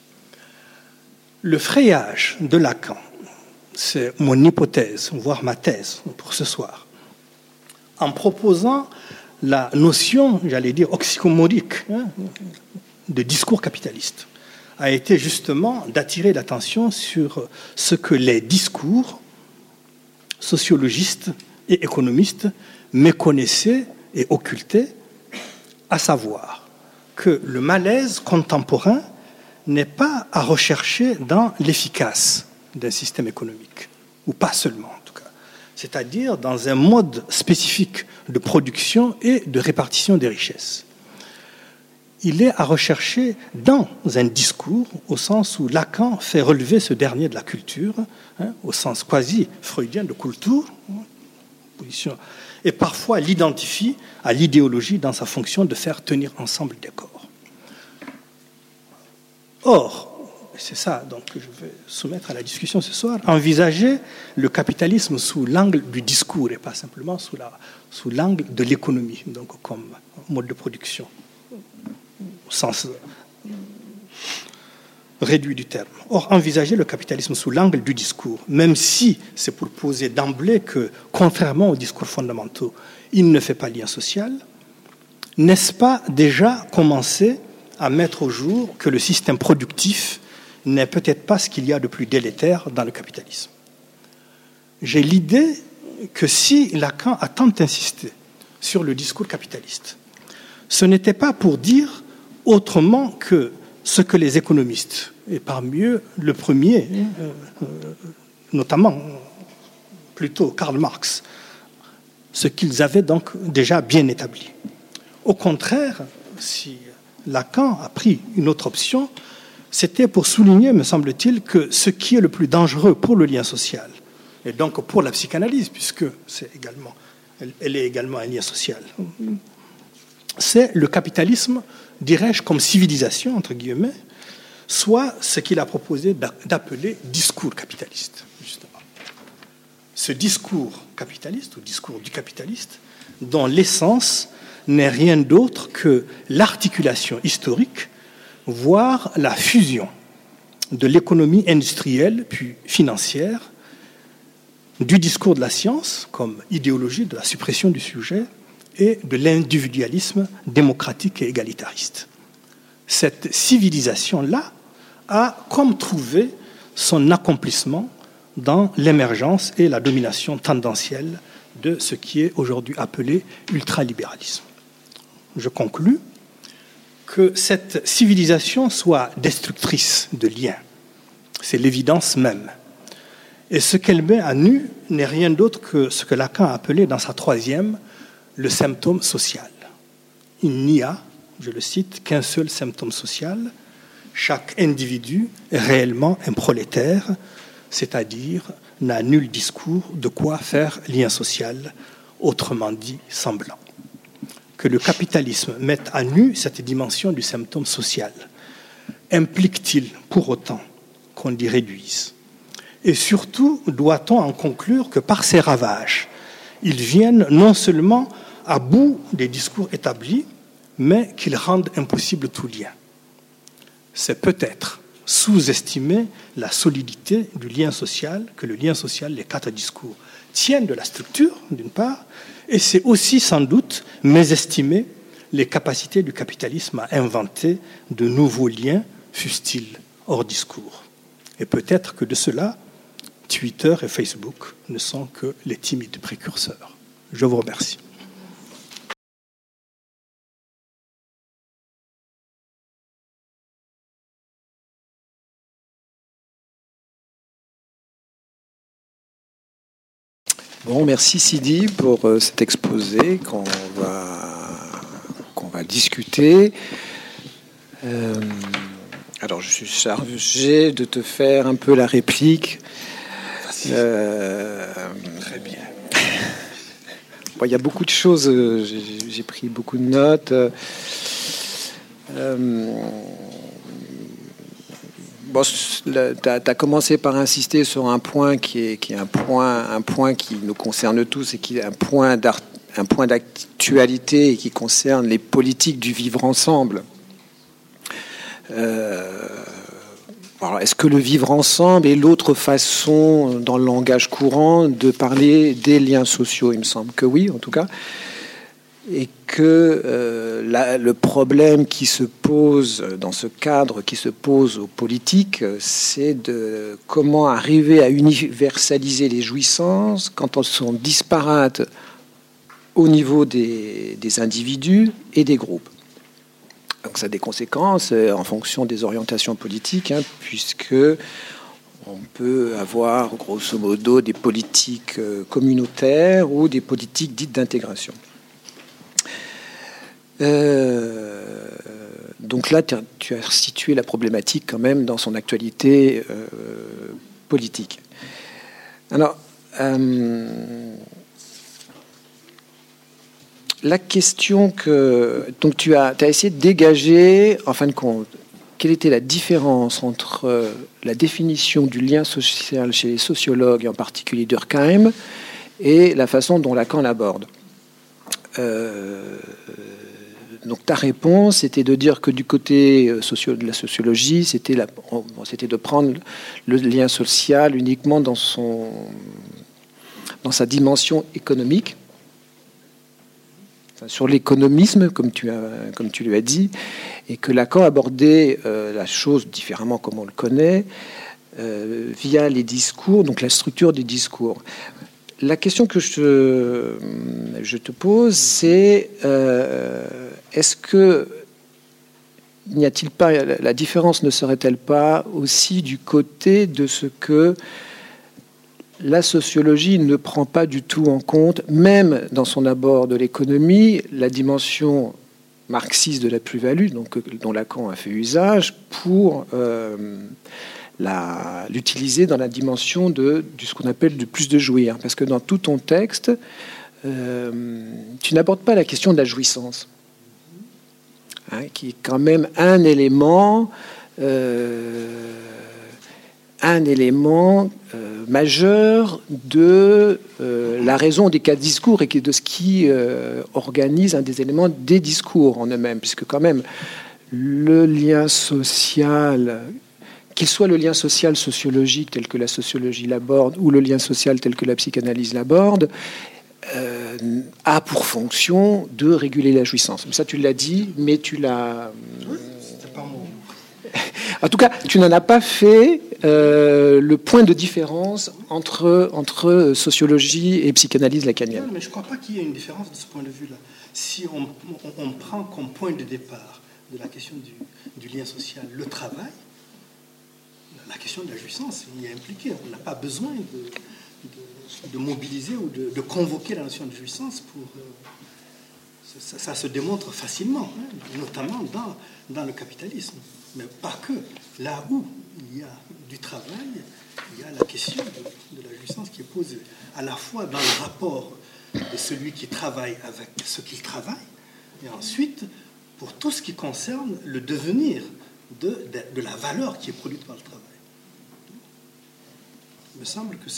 Le frayage de Lacan, c'est mon hypothèse, voire ma thèse pour ce soir, en proposant la notion, j'allais dire, oxymorique de discours capitaliste, a été justement d'attirer l'attention sur ce que les discours sociologistes et économistes méconnaissaient et occultaient, à savoir que le malaise contemporain n'est pas à rechercher dans l'efficace d'un système économique, ou pas seulement en tout cas, c'est-à-dire dans un mode spécifique de production et de répartition des richesses. Il est à rechercher dans un discours, au sens où Lacan fait relever ce dernier de la culture, au sens quasi-freudien de Kultur, et parfois l'identifie à l'idéologie dans sa fonction de faire tenir ensemble des corps. Or, c'est ça donc, que je vais soumettre à la discussion ce soir, envisager le capitalisme sous l'angle du discours et pas simplement sous l'angle de l'économie, donc comme mode de production, au sens réduit du terme. Or, envisager le capitalisme sous l'angle du discours, même si c'est pour poser d'emblée que, contrairement aux discours fondamentaux, il ne fait pas lien social, n'est-ce pas déjà commencer à mettre au jour que le système productif n'est peut-être pas ce qu'il y a de plus délétère dans le capitalisme. J'ai l'idée que si Lacan a tant insisté sur le discours capitaliste, ce n'était pas pour dire autrement que ce que les économistes, et parmi eux le premier, notamment plutôt Karl Marx, ce qu'ils avaient donc déjà bien établi. Au contraire, si Lacan a pris une autre option, c'était pour souligner, me semble-t-il, que ce qui est le plus dangereux pour le lien social, et donc pour la psychanalyse, puisque elle est également un lien social, c'est le capitalisme, dirais-je, comme civilisation, entre guillemets, soit ce qu'il a proposé d'appeler discours capitaliste, justement. Ce discours capitaliste, ou discours du capitaliste, dont l'essence n'est rien d'autre que l'articulation historique, voire la fusion de l'économie industrielle puis financière, du discours de la science comme idéologie de la suppression du sujet et de l'individualisme démocratique et égalitariste. Cette civilisation-là a comme trouvé son accomplissement dans l'émergence et la domination tendancielle de ce qui est aujourd'hui appelé ultralibéralisme. Je conclus que cette civilisation soit destructrice de liens. C'est l'évidence même. Et ce qu'elle met à nu n'est rien d'autre que ce que Lacan a appelé dans sa troisième, le symptôme social. Il n'y a, je le cite, qu'un seul symptôme social. Chaque individu est réellement un prolétaire, c'est-à-dire n'a nul discours de quoi faire lien social, autrement dit semblant. Que le capitalisme mette à nu cette dimension du symptôme social, implique-t-il pour autant qu'on l'y réduise? Et surtout, doit-on en conclure que par ces ravages, ils viennent non seulement à bout des discours établis, mais qu'ils rendent impossible tout lien? C'est peut-être sous-estimer la solidité du lien social, que le lien social, les quatre discours, tiennent de la structure, d'une part, et c'est aussi sans doute mésestimer les capacités du capitalisme à inventer de nouveaux liens, fussent-ils hors discours. Et peut-être que de cela, Twitter et Facebook ne sont que les timides précurseurs. Je vous remercie. Bon, merci Sidi pour cet exposé qu'on va discuter. Alors, je suis chargé de te faire un peu la réplique. Très bien. Bon, il y a beaucoup de choses. J'ai pris beaucoup de notes. Bon, tu as commencé par insister sur un point qui est un point qui nous concerne tous et qui est un point d'actualité et qui concerne les politiques du vivre ensemble. Alors, est-ce que le vivre ensemble est l'autre façon, dans le langage courant, de parler des liens sociaux? Il me semble que oui, en tout cas. Et que le problème qui se pose dans ce cadre, qui se pose aux politiques, c'est de comment arriver à universaliser les jouissances quand elles sont disparates au niveau des individus et des groupes. Donc ça a des conséquences en fonction des orientations politiques, puisque on peut avoir grosso modo des politiques communautaires ou des politiques dites d'intégration. Donc là, tu as situé la problématique quand même dans son actualité politique. Alors, la question que... Donc tu as essayé de dégager, en fin de compte, quelle était la différence entre la définition du lien social chez les sociologues, et en particulier Durkheim, et la façon dont Lacan l'aborde. Donc ta réponse était de dire que du côté de la sociologie, c'était de prendre le lien social uniquement dans sa dimension économique, sur l'économisme, comme tu lui as dit, et que Lacan abordait la chose différemment comme on le connaît, via les discours, donc la structure des discours. La question que je te pose, c'est est-ce que n'y a-t-il pas, la différence ne serait-elle pas aussi du côté de ce que la sociologie ne prend pas du tout en compte, même dans son abord de l'économie, la dimension marxiste de la plus-value, donc dont Lacan a fait usage, pour l'utiliser dans la dimension de ce qu'on appelle du plus de jouir. Parce que dans tout ton texte, tu n'abordes pas la question de la jouissance, qui est quand même un élément majeur de la raison des quatre discours et de ce qui organise un des éléments des discours en eux-mêmes, puisque quand même le lien social qu'il soit le lien social sociologique tel que la sociologie l'aborde ou le lien social tel que la psychanalyse l'aborde, a pour fonction de réguler la jouissance. Ça, tu l'as dit, mais tu l'as... C'était pas mon... En tout cas, tu n'en as pas fait le point de différence entre sociologie et psychanalyse lacanienne. Non, mais je ne crois pas qu'il y ait une différence de ce point de vue-là. Si on prend comme point de départ de la question du lien social le travail, la question de la jouissance y est impliquée. On n'a pas besoin de mobiliser ou de convoquer la notion de jouissance pour... Ça se démontre facilement, hein, notamment dans le capitalisme. Mais pas que. Là où il y a du travail, il y a la question de la jouissance qui est posée, à la fois dans le rapport de celui qui travaille avec ce qu'il travaille, et ensuite pour tout ce qui concerne le devenir de la valeur qui est produite par le travail. Il me semble que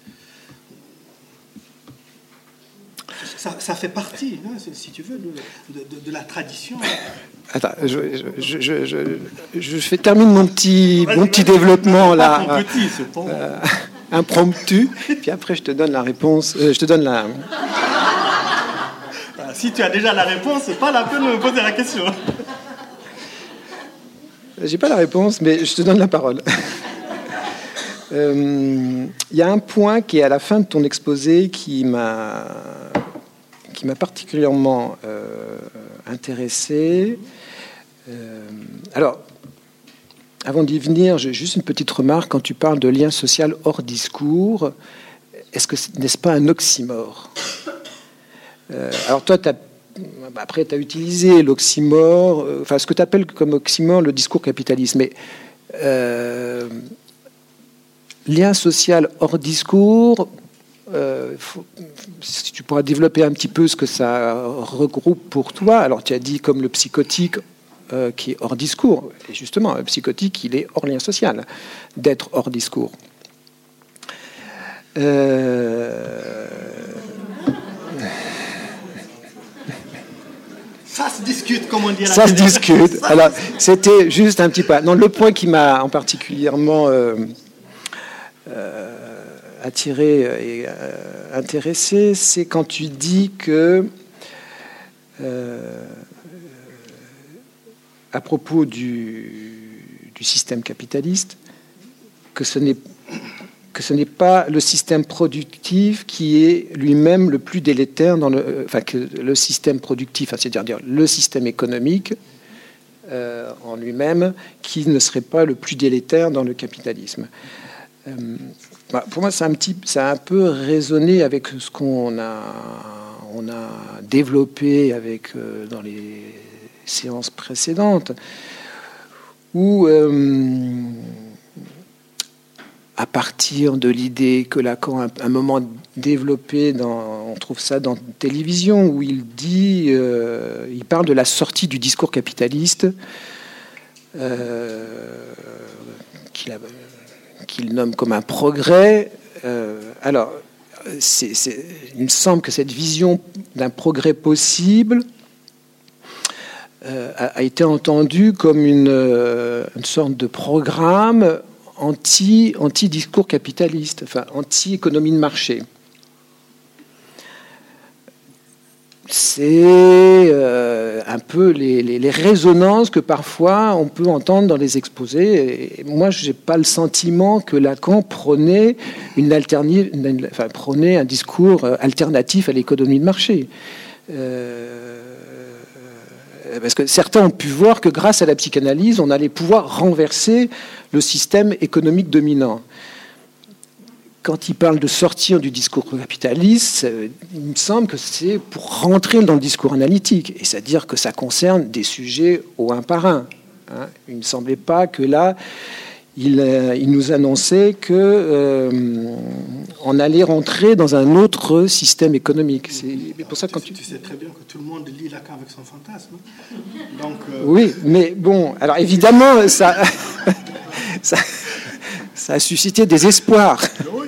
ça fait partie, hein, si tu veux, de la tradition. Attends, je termine mon petit développement là, impromptu, puis après je te donne la réponse. Je te donne la. Si tu as déjà la réponse, c'est pas la peine de me poser la question. J'ai pas la réponse, mais je te donne la parole. Il y a un point qui est à la fin de ton exposé qui m'a particulièrement intéressé. Alors, avant d'y venir, j'ai juste une petite remarque. Quand tu parles de lien social hors discours, n'est-ce pas un oxymore? Alors toi, après, tu as utilisé l'oxymore, enfin ce que tu appelles comme oxymore le discours capitaliste, mais lien social hors discours, si tu pourras développer un petit peu ce que ça regroupe pour toi. Alors tu as dit comme le psychotique qui est hors discours, et justement, le psychotique, il est hors lien social, d'être hors discours. Ça se discute, comme on dit. Ça se discute. Alors, c'était juste un petit peu... Non, le point qui m'a en particulièrement attiré et intéressé, c'est quand tu dis que, à propos du système capitaliste, que ce n'est pas le système productif qui est lui-même le plus délétère que le système productif, c'est-à-dire le système économique en lui-même, qui ne serait pas le plus délétère dans le capitalisme. Pour moi, ça a un peu résonné avec ce qu'on a développé dans les séances précédentes, où à partir de l'idée que Lacan a un moment développé, on trouve ça dans Télévision, où il parle de la sortie du discours capitaliste, qu'il nomme comme un progrès. Alors, il me semble que cette vision d'un progrès possible a été entendue comme une sorte de programme anti-discours capitaliste, enfin anti-économie de marché. C'est un peu les résonances que parfois on peut entendre dans les exposés. Et moi, je n'ai pas le sentiment que Lacan prônait prônait un discours alternatif à l'économie de marché. Parce que certains ont pu voir que grâce à la psychanalyse, on allait pouvoir renverser le système économique dominant. Quand il parle de sortir du discours capitaliste, il me semble que c'est pour rentrer dans le discours analytique, et c'est-à-dire que ça concerne des sujets au un par un. Il ne semblait pas que là, il nous annonçait qu'on allait rentrer dans un autre système économique. C'est pour ça que tu sais très bien que tout le monde lit Lacan avec son fantasme. Donc, Oui, mais bon, alors évidemment, ça a suscité des espoirs. Oui.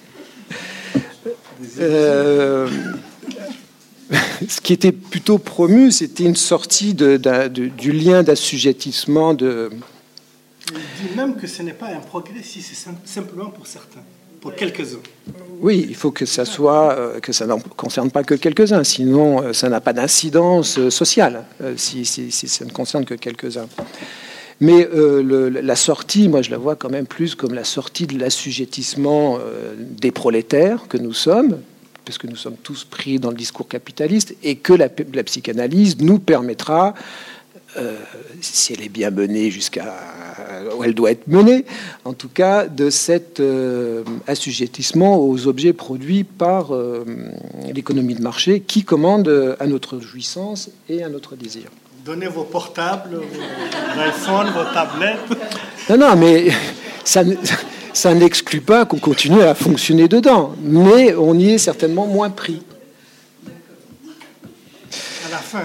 Ce qui était plutôt promu, c'était une sortie du lien d'assujettissement Il dit même que ce n'est pas un progrès si c'est simplement pour certains, pour quelques-uns. Oui, il faut que ça soit, que ça ne concerne pas que quelques-uns, sinon ça n'a pas d'incidence sociale, si ça ne concerne que quelques-uns. Mais la sortie, moi je la vois quand même plus comme la sortie de l'assujettissement des prolétaires que nous sommes, parce que nous sommes tous pris dans le discours capitaliste, et que la psychanalyse nous permettra, si elle est bien menée jusqu'à où elle doit être menée, en tout cas de cet assujettissement aux objets produits par l'économie de marché qui commande à notre jouissance et à notre désir. Donnez vos portables, vos iPhones, vos tablettes. Non, mais ça n'exclut pas qu'on continue à fonctionner dedans, mais on y est certainement moins pris. À la fin,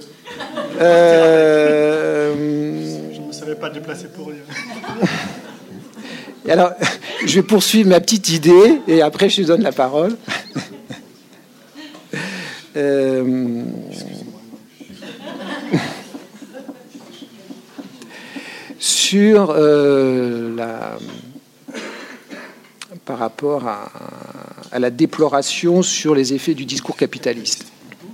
je ne me savais pas déplacer pour rien. Alors, je vais poursuivre ma petite idée et après je te donne la parole. Sur par rapport à la déploration sur les effets du discours capitaliste.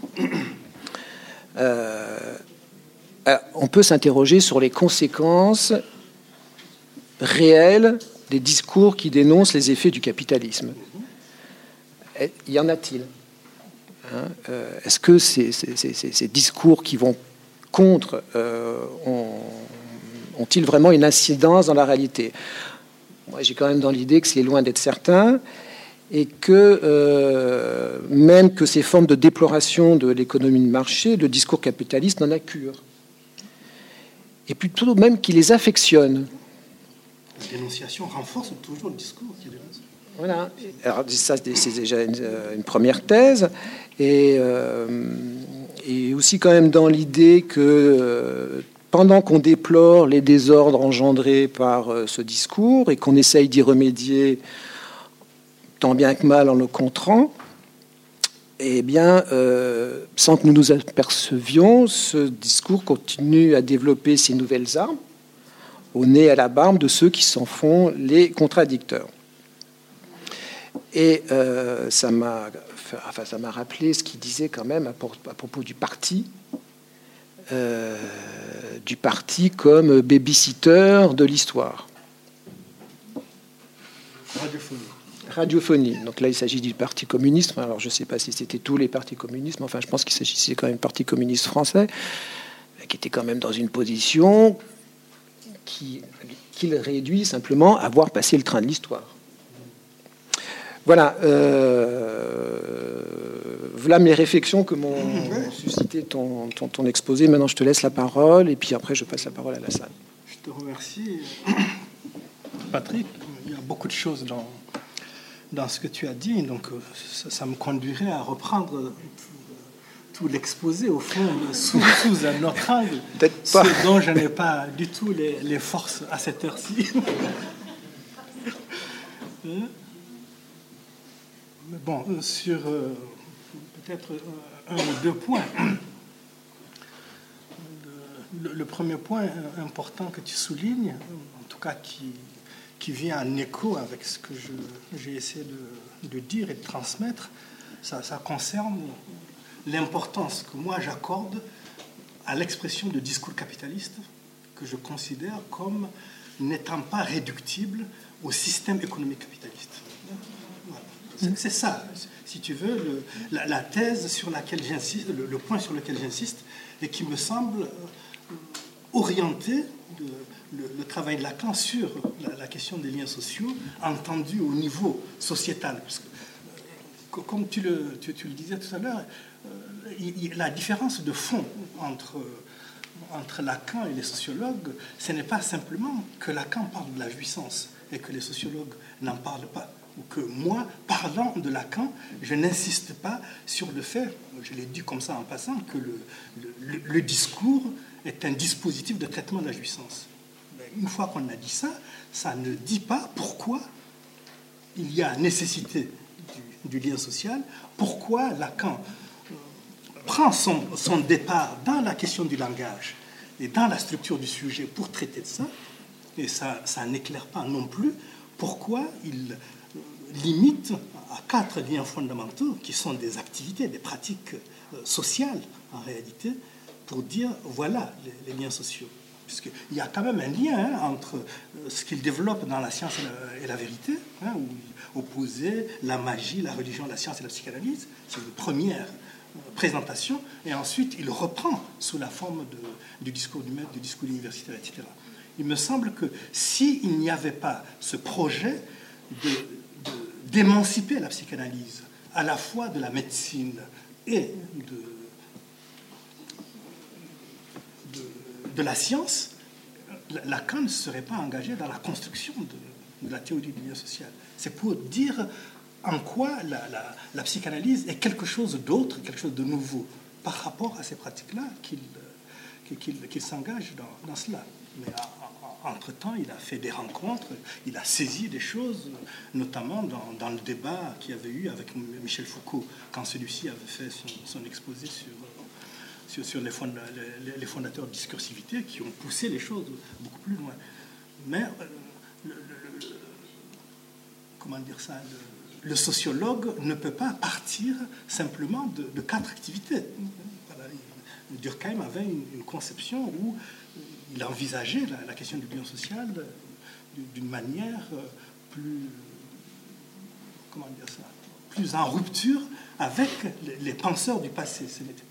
On peut s'interroger sur les conséquences réelles des discours qui dénoncent les effets du capitalisme. Y en a-t-il ? Est-ce que ces discours qui vont contre ont-ils vraiment une incidence dans la réalité ? Moi, j'ai quand même dans l'idée que c'est loin d'être certain et que même que ces formes de déploration de l'économie de marché, le discours capitaliste n'en a cure. Et plutôt même qu'il les affectionne. La dénonciation renforce toujours le discours qui dénonce. Voilà. Alors ça, c'est déjà une première thèse. Et aussi quand même dans l'idée que pendant qu'on déplore les désordres engendrés par ce discours et qu'on essaye d'y remédier tant bien que mal en le contrant, eh bien, sans que nous nous apercevions, ce discours continue à développer ses nouvelles armes au nez et à la barbe de ceux qui s'en font les contradicteurs. Et ça m'a rappelé ce qu'il disait quand même à propos du parti comme babysitter de l'histoire. Radiophonie. Donc là, il s'agit du Parti communiste. Alors, je ne sais pas si c'était tous les partis communistes, mais enfin, je pense qu'il s'agissait quand même du Parti communiste français, qui était quand même dans une position qu'il réduit simplement à voir passer le train de l'histoire. Voilà. Voilà mes réflexions que m'ont suscité ton exposé. Maintenant, je te laisse la parole, et puis après, je passe la parole à la salle. Je te remercie, Patrick. Il y a beaucoup de choses dans ce que tu as dit, donc ça me conduirait à reprendre tout l'exposé, au fond, sous un autre angle, ce dont je n'ai pas du tout les forces à cette heure-ci. Mais bon, sur peut-être un ou deux points. Le premier point important que tu soulignes, en tout cas qui vient en écho avec ce que j'ai essayé de dire et de transmettre, ça concerne l'importance que moi j'accorde à l'expression de discours capitaliste que je considère comme n'étant pas réductible au système économique capitaliste. Voilà. C'est ça, si tu veux, la thèse sur laquelle j'insiste, le point sur lequel j'insiste, et qui me semble orienter le travail de Lacan sur la question des liens sociaux, entendu au niveau sociétal. Parce que, comme tu le disais tout à l'heure, la différence de fond entre Lacan et les sociologues, ce n'est pas simplement que Lacan parle de la jouissance et que les sociologues n'en parlent pas. Ou que moi, parlant de Lacan, je n'insiste pas sur le fait, je l'ai dit comme ça en passant, que le discours est un dispositif de traitement de la jouissance. Une fois qu'on a dit ça, ça ne dit pas pourquoi il y a nécessité du lien social, pourquoi Lacan prend son départ dans la question du langage et dans la structure du sujet pour traiter de ça, Et ça n'éclaire pas non plus pourquoi il limite à 4 liens fondamentaux qui sont des activités, des pratiques sociales en réalité, pour dire voilà les liens sociaux. Puisqu'il y a quand même un lien entre ce qu'il développe dans la science et la vérité, où il opposait la magie, la religion, la science et la psychanalyse. C'est une première présentation, et ensuite il reprend sous la forme du discours du maître, du discours universitaire, etc. Il me semble que s'il n'y avait pas ce projet d'émanciper la psychanalyse à la fois de la médecine et de la science, Lacan ne serait pas engagé dans la construction de la théorie du lien social. C'est pour dire en quoi la psychanalyse est quelque chose d'autre, quelque chose de nouveau par rapport à ces pratiques-là qu'il s'engage dans cela. Mais entre-temps, il a fait des rencontres, il a saisi des choses, notamment dans le débat qu'il y avait eu avec Michel Foucault, quand celui-ci avait fait son exposé sur les fondateurs de discursivité, qui ont poussé les choses beaucoup plus loin. Mais, comment dire ça, le sociologue ne peut pas partir simplement de 4 activités. Voilà. Durkheim avait une conception où il envisageait la question du lien social d'une manière plus, comment dire ça, plus en rupture avec les penseurs du passé.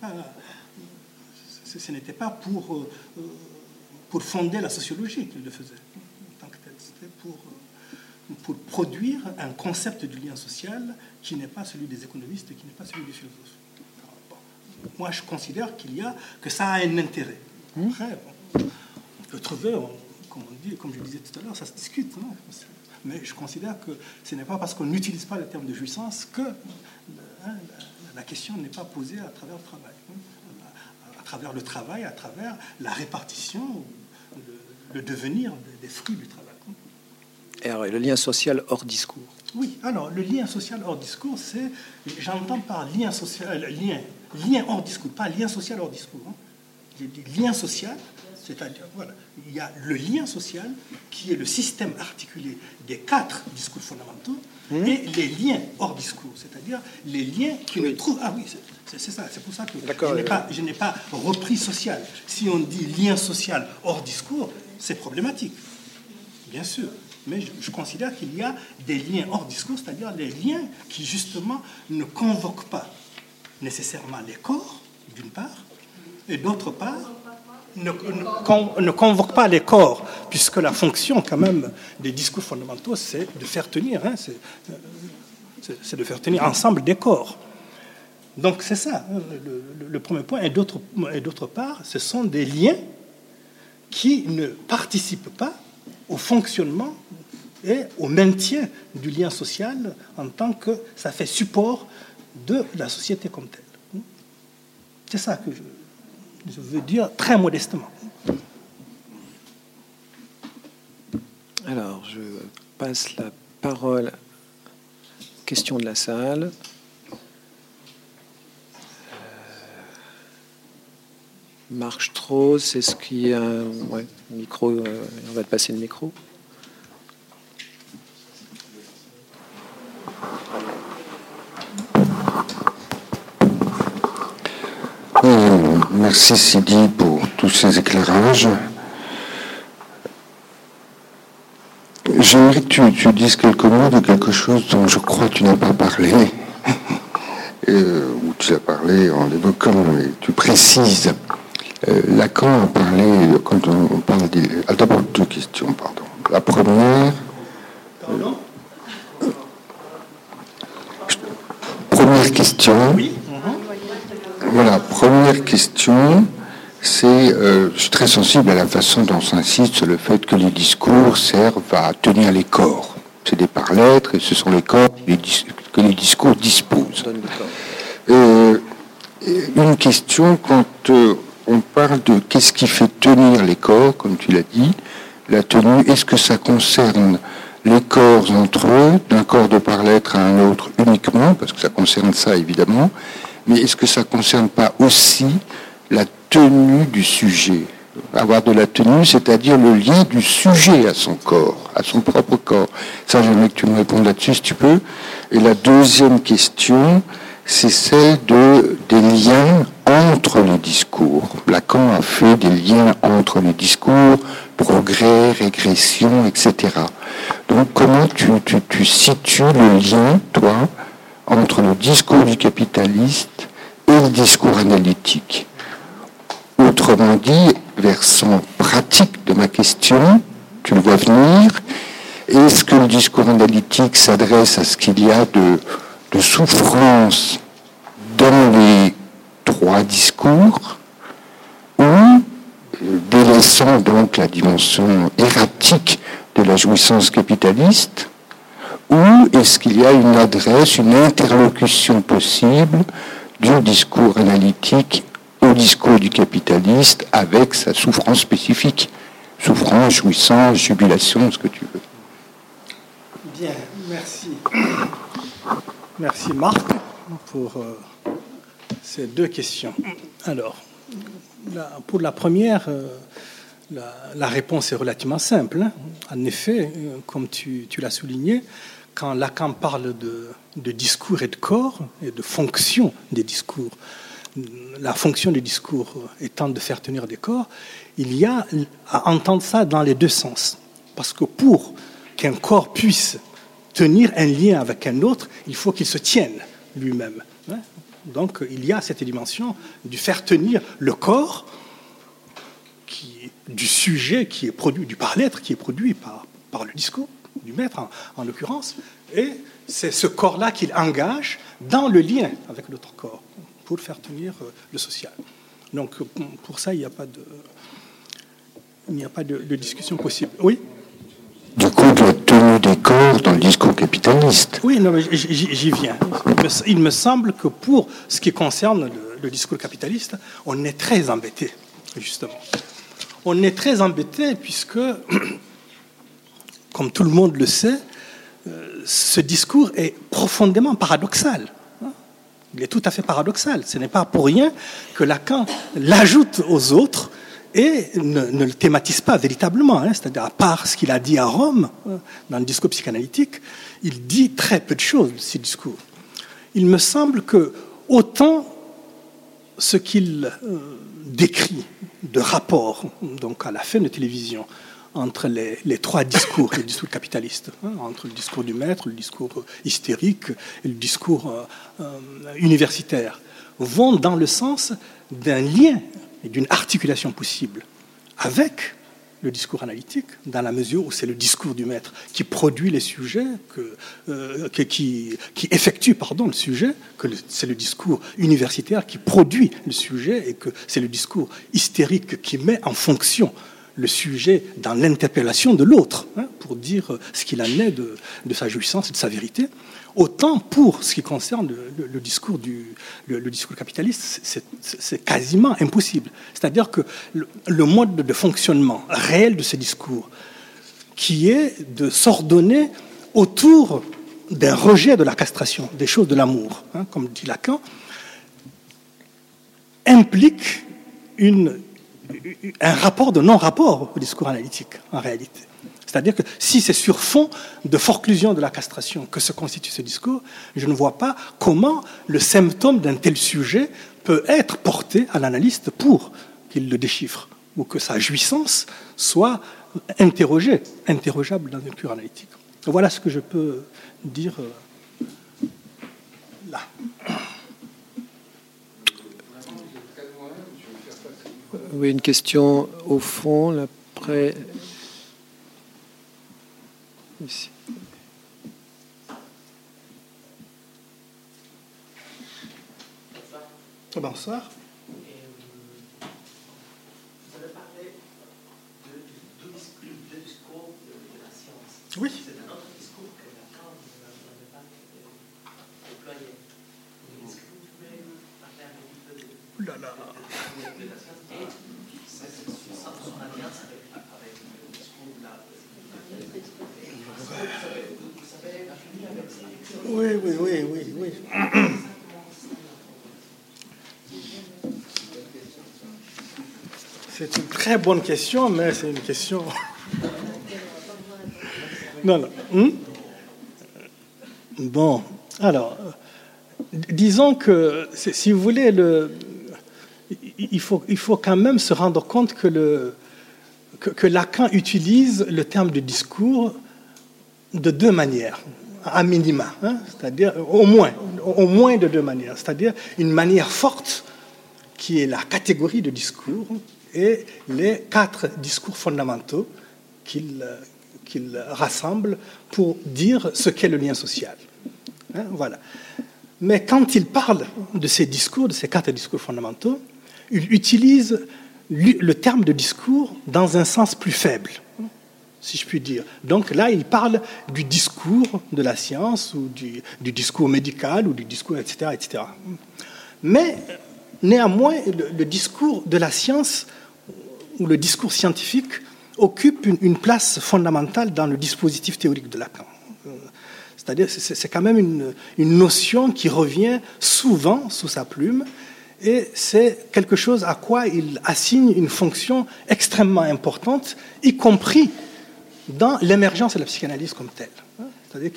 Ce n'était pas pour fonder la sociologie qu'il le faisait en tant que tel. C'était pour produire un concept du lien social qui n'est pas celui des économistes et qui n'est pas celui des philosophes. Alors, bon, moi, je considère que ça a un intérêt. Après, on peut trouver, comme je disais tout à l'heure, ça se discute. Hein, mais je considère que ce n'est pas parce qu'on n'utilise pas le terme de jouissance que la question n'est pas posée à travers le travail. À travers le travail, à travers la répartition, le devenir des fruits du travail. Et alors, le lien social hors discours. Oui, alors le lien social hors discours, j'entends par lien social, lien hors discours, pas lien social hors discours. Hein. J'ai dit lien social, c'est-à-dire, voilà, il y a le lien social qui est le système articulé des 4 discours fondamentaux et les liens hors discours, c'est-à-dire les liens qui ne trouvent... Ah oui, c'est ça, c'est pour ça que je n'ai pas repris social. Si on dit lien social hors discours, c'est problématique, bien sûr. Mais je considère qu'il y a des liens hors discours, c'est-à-dire les liens qui, justement, ne convoquent pas nécessairement les corps, d'une part, et d'autre part, ne convoquent pas les corps, puisque la fonction, quand même, des discours fondamentaux, c'est de faire tenir, hein, c'est de faire tenir ensemble des corps. Donc, c'est ça, le premier point. Et d'autre part, ce sont des liens qui ne participent pas au fonctionnement et au maintien du lien social en tant que ça fait support de la société comme telle. C'est ça que je veux dire très modestement. Alors, je passe la parole aux questions de la salle. Marc Strauss, est-ce qu'il y a un micro, on va te passer le micro. Merci Sidi pour tous ces éclairages. J'aimerais que tu dises quelques mots de quelque chose dont je crois que tu n'as pas parlé, ou tu as parlé en l'évoquant, mais tu précises. Lacan a parlé, quand on parle d'abord 2 questions, pardon. La première... Première question... Oui. Voilà, première question, c'est, je suis très sensible à la façon dont s'insiste sur le fait que les discours servent à tenir les corps. C'est des par-lettres et ce sont les corps que les discours disposent. Une question, quand on parle de qu'est-ce qui fait tenir les corps, comme tu l'as dit, la tenue, est-ce que ça concerne les corps entre eux, d'un corps de par-lettres à un autre uniquement, parce que ça concerne ça évidemment, mais est-ce que ça ne concerne pas aussi la tenue du sujet? avoir de la tenue, c'est-à-dire le lien du sujet à son corps, à son propre corps. Ça, j'aimerais que tu me répondes là-dessus, si tu peux. Et la deuxième question, c'est celle des liens entre les discours. Lacan a fait des liens entre les discours, progrès, régression, etc. Donc, comment tu situes le lien, toi, entre le discours du capitaliste et le discours analytique? Autrement dit, versant pratique de ma question, tu le vois venir, est-ce que le discours analytique s'adresse à ce qu'il y a de souffrance dans les trois discours, ou, délaissant donc la dimension erratique de la jouissance capitaliste, ou est-ce qu'il y a une adresse, une interlocution possible du discours analytique au discours du capitaliste avec sa souffrance spécifique? Souffrance, jouissance, jubilation, ce que tu veux. Bien, merci. Merci Marc pour ces deux questions. Alors, pour la première, la réponse est relativement simple. En effet, comme tu l'as souligné, quand Lacan parle de discours et de corps et de fonction des discours, la fonction des discours étant de faire tenir des corps, il y a à entendre ça dans les deux sens. Parce que pour qu'un corps puisse tenir un lien avec un autre, il faut qu'il se tienne lui-même. Donc il y a cette dimension du faire tenir le corps du sujet qui est produit, du par-l'être qui est produit par le discours du maître en l'occurrence, et c'est ce corps-là qu'il engage dans le lien avec l'autre corps pour faire tenir le social. Donc pour ça, il n'y a pas de discussion possible. Oui. Du coup, de la tenue des corps dans le discours capitaliste. Oui, non, mais j'y viens. Il me semble que pour ce qui concerne le discours capitaliste, on est très embêté, justement. On est très embêté puisque, comme tout le monde le sait, ce discours est profondément paradoxal. Il est tout à fait paradoxal. Ce n'est pas pour rien que Lacan l'ajoute aux autres et ne le thématise pas véritablement. C'est-à-dire, à part ce qu'il a dit à Rome, dans le discours psychanalytique, il dit très peu de choses de ces discours. Il me semble que autant ce qu'il décrit de rapport, donc à la fin de télévision, entre les trois discours, le discours capitaliste, entre le discours du maître, le discours hystérique et le discours universitaire, vont dans le sens d'un lien et d'une articulation possible avec le discours analytique, dans la mesure où c'est le discours du maître qui produit les sujets, qui effectue le sujet, que c'est le discours universitaire qui produit le sujet et que c'est le discours hystérique qui met en fonction le sujet dans l'interpellation de l'autre, pour dire ce qu'il en est de sa jouissance et de sa vérité. Autant pour ce qui concerne le discours capitaliste, c'est quasiment impossible. C'est-à-dire que le mode de fonctionnement réel de ce discours, qui est de s'ordonner autour d'un rejet de la castration, des choses de l'amour, comme dit Lacan, implique un rapport de non-rapport au discours analytique, en réalité. C'est-à-dire que si c'est sur fond de forclusion de la castration que se constitue ce discours, je ne vois pas comment le symptôme d'un tel sujet peut être porté à l'analyste pour qu'il le déchiffre, ou que sa jouissance soit interrogeable dans une cure analytique. Voilà ce que je peux dire là. Oui, une question au fond, là, près. Ici. Bonsoir. Vous avez parlé de discours de la science. Oui. C'est un autre discours que Lacan n'avait pas déployé. Est-ce que vous pouvez parler un petit peu de la science et son alliance avec le discours de la... Vous savez, la fini avec ça? Oui. C'est une très bonne question, mais c'est une question... Non. Bon, alors, disons que, si vous voulez, il faut quand même se rendre compte que Lacan utilise le terme de discours de deux manières, à minima, c'est-à-dire au moins de deux manières, c'est-à-dire une manière forte qui est la catégorie de discours et les 4 discours fondamentaux qu'il rassemble pour dire ce qu'est le lien social. Voilà. Mais quand il parle de ces discours, de ces 4 discours fondamentaux, il utilise le terme de discours dans un sens plus faible, si je puis dire. Donc là, il parle du discours de la science ou du discours médical ou du discours, etc., etc. Mais néanmoins, le discours de la science ou le discours scientifique occupe une place fondamentale dans le dispositif théorique de Lacan. C'est-à-dire, c'est quand même une notion qui revient souvent sous sa plume, et c'est quelque chose à quoi il assigne une fonction extrêmement importante, y compris dans l'émergence de la psychanalyse comme telle. C'est-à-dire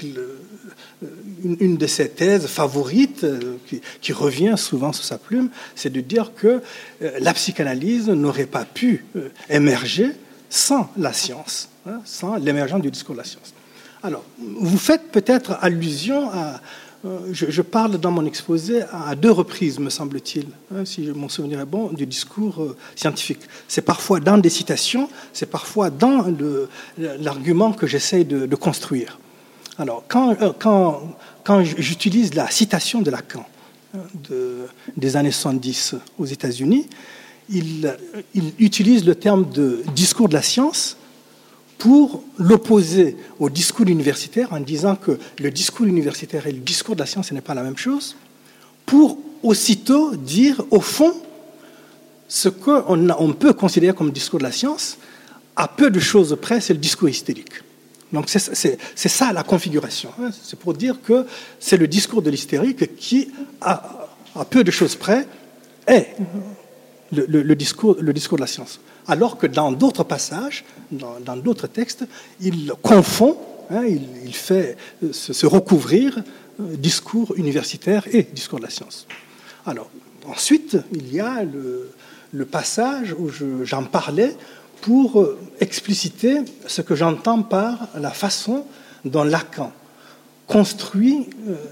qu'une de ses thèses favorites, qui revient souvent sous sa plume, c'est de dire que la psychanalyse n'aurait pas pu émerger sans la science, sans l'émergence du discours de la science. Alors, vous faites peut-être allusion à... Je parle dans mon exposé à 2 reprises, me semble-t-il, si mon souvenir est bon, du discours scientifique. C'est parfois dans des citations, c'est parfois dans l'argument que j'essaie de construire. Alors, quand j'utilise la citation de Lacan des années 70 aux États-Unis, il utilise le terme de discours de la science pour l'opposer au discours universitaire en disant que le discours universitaire et le discours de la science, ce n'est pas la même chose, pour aussitôt dire, au fond, ce qu'on peut considérer comme discours de la science, à peu de choses près, c'est le discours hystérique. Donc c'est ça la configuration. C'est pour dire que c'est le discours de l'hystérique qui, à peu de choses près, est le discours de la science. Alors que dans d'autres passages, dans d'autres textes, il confond, il fait se recouvrir discours universitaire et discours de la science. Alors, ensuite, il y a le passage où j'en parlais pour expliciter ce que j'entends par la façon dont Lacan construit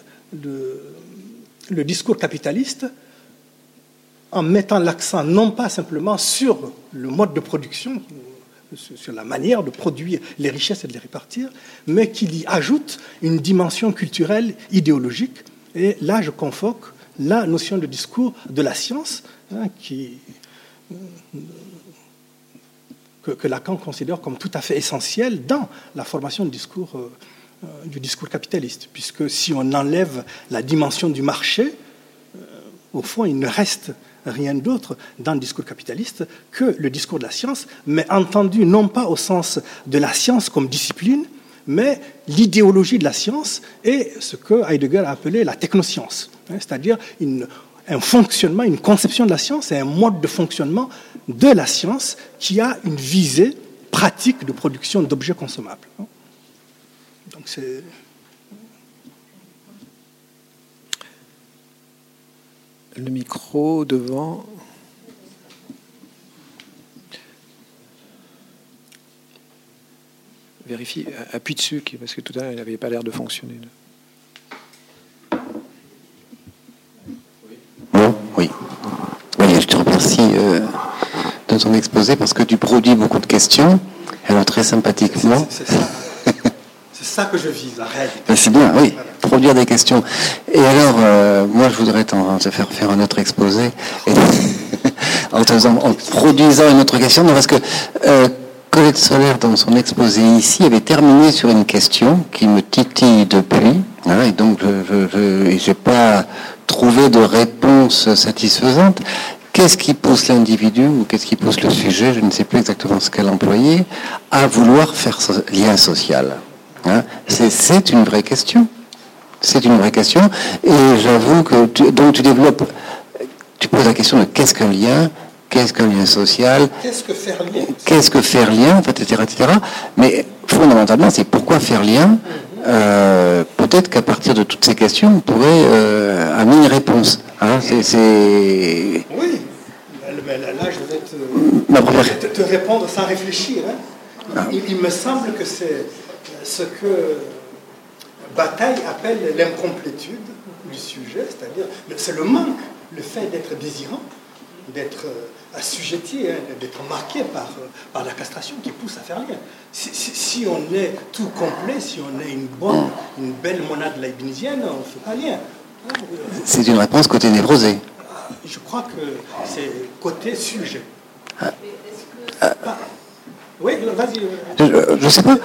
le discours capitaliste en mettant l'accent non pas simplement sur le mode de production, sur la manière de produire les richesses et de les répartir, mais qu'il y ajoute une dimension culturelle, idéologique. Et là, je convoque la notion de discours de la science, que Lacan considère comme tout à fait essentielle dans la formation du discours capitaliste, puisque si on enlève la dimension du marché, au fond, il ne reste rien d'autre dans le discours capitaliste que le discours de la science, mais entendu non pas au sens de la science comme discipline, mais l'idéologie de la science et ce que Heidegger a appelé la technoscience, c'est-à-dire un fonctionnement, une conception de la science et un mode de fonctionnement de la science qui a une visée pratique de production d'objets consommables. Donc c'est... Le micro devant. Vérifie, appuie dessus, parce que tout à l'heure, il n'avait pas l'air de fonctionner. Bon, oui. Je te remercie de ton exposé parce que tu produis beaucoup de questions. Alors, très sympathiquement. C'est ça que je vise, la réalité. C'est bien, oui. Produire des questions. Et alors, moi, je voudrais te faire un autre exposé, en produisant une autre question, parce que Colette Soler, dans son exposé ici, avait terminé sur une question qui me titille depuis, et donc je n'ai pas trouvé de réponse satisfaisante. Qu'est-ce qui pousse l'individu, ou qu'est-ce qui pousse le sujet, je ne sais plus exactement ce qu'elle employait, à vouloir faire lien social? C'est une vraie question. C'est une vraie question, et j'avoue que tu développes, tu poses la question de qu'est-ce qu'un lien, qu'est-ce qu'un lien social, Qu'est-ce que faire lien? Qu'est-ce que faire lien, en fait, etc. Mais fondamentalement, c'est pourquoi faire lien. Peut-être qu'à partir de toutes ces questions, on pourrait amener une réponse. Hein, c'est... Oui, mais là, je vais te répondre sans réfléchir. Hein. Il me semble que c'est ce que Bataille appelle l'incomplétude du sujet, c'est-à-dire c'est le manque, le fait d'être désirant, d'être assujetti, d'être marqué par la castration qui pousse à faire lien. Si on est tout complet, si on est une belle monade leibnizienne, on ne fait pas lien. C'est une réponse côté névrosé. Je crois que c'est côté sujet. Oui, vas-y. Je ne sais pas.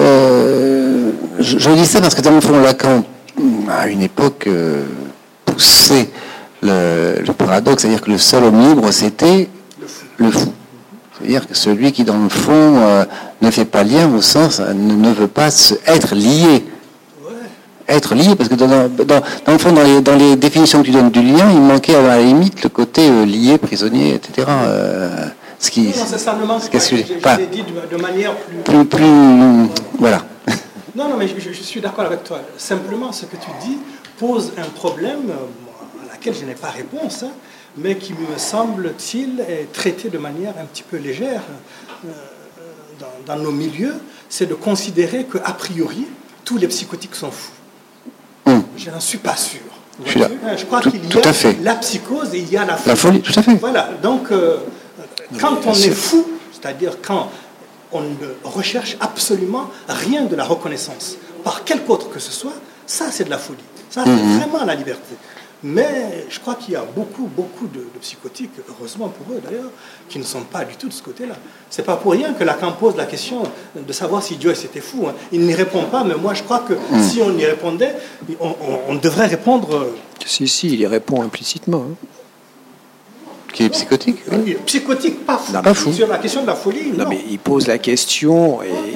Je dis ça parce que dans le fond, Lacan, à une époque, poussait le paradoxe, c'est-à-dire que le seul homme libre, c'était le fou. C'est-à-dire que celui qui, dans le fond, ne fait pas lien au sens, ne veut pas être lié. Être lié, parce que dans le fond, dans les définitions que tu donnes du lien, il manquait à la limite le côté lié, prisonnier, etc. Ce qui, non, ça ne manque pas. Je l'ai dit de manière plus... Voilà. Non, mais je suis d'accord avec toi. Simplement, ce que tu dis pose un problème à laquelle je n'ai pas réponse, mais qui me semble-t-il est traité de manière un petit peu légère dans nos milieux, c'est de considérer qu'a priori, tous les psychotiques sont fous. Je n'en suis pas sûr. Je crois qu'il y a la psychose et il y a la folie. La folie, tout à fait. Voilà, donc quand on est fou, c'est-à-dire quand on ne recherche absolument rien de la reconnaissance, par quelque autre que ce soit, ça c'est de la folie. Ça c'est vraiment la liberté. Mais je crois qu'il y a beaucoup de psychotiques, heureusement pour eux d'ailleurs, qui ne sont pas du tout de ce côté-là. C'est pas pour rien que Lacan pose la question de savoir si Joyce était fou. Hein. Il n'y répond pas, mais moi je crois que si on y répondait, on devrait répondre... Si, il y répond implicitement. Hein. Qui est psychotique? Oui. Psychotique, pas fou. Non, pas fou. Sur la question de la folie, non. Non, mais il pose la question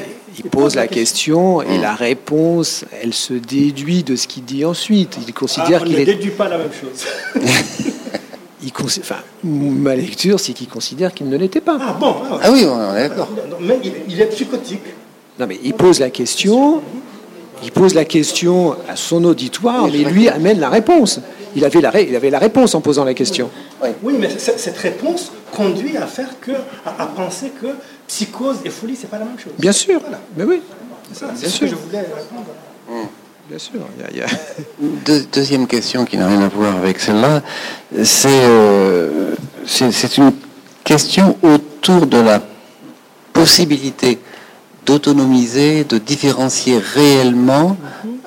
et la réponse, elle se déduit de ce qu'il dit ensuite. Il considère qu'il ne déduit pas la même chose. Ma lecture, c'est qu'il considère qu'il ne l'était pas. Ah bon. Ah oui, on est d'accord. Mais il est psychotique. Non, mais il pose la question. Il pose la question à son auditoire, mais lui amène la réponse. Il avait la réponse en posant la question. Oui, mais cette réponse conduit à penser que psychose et folie, c'est pas la même chose. Bien sûr, voilà. Mais oui. C'est ce que je voulais répondre. Bien sûr. Deuxième question qui n'a rien à voir avec celle-là, c'est une question autour de la possibilité d'autonomiser, de différencier réellement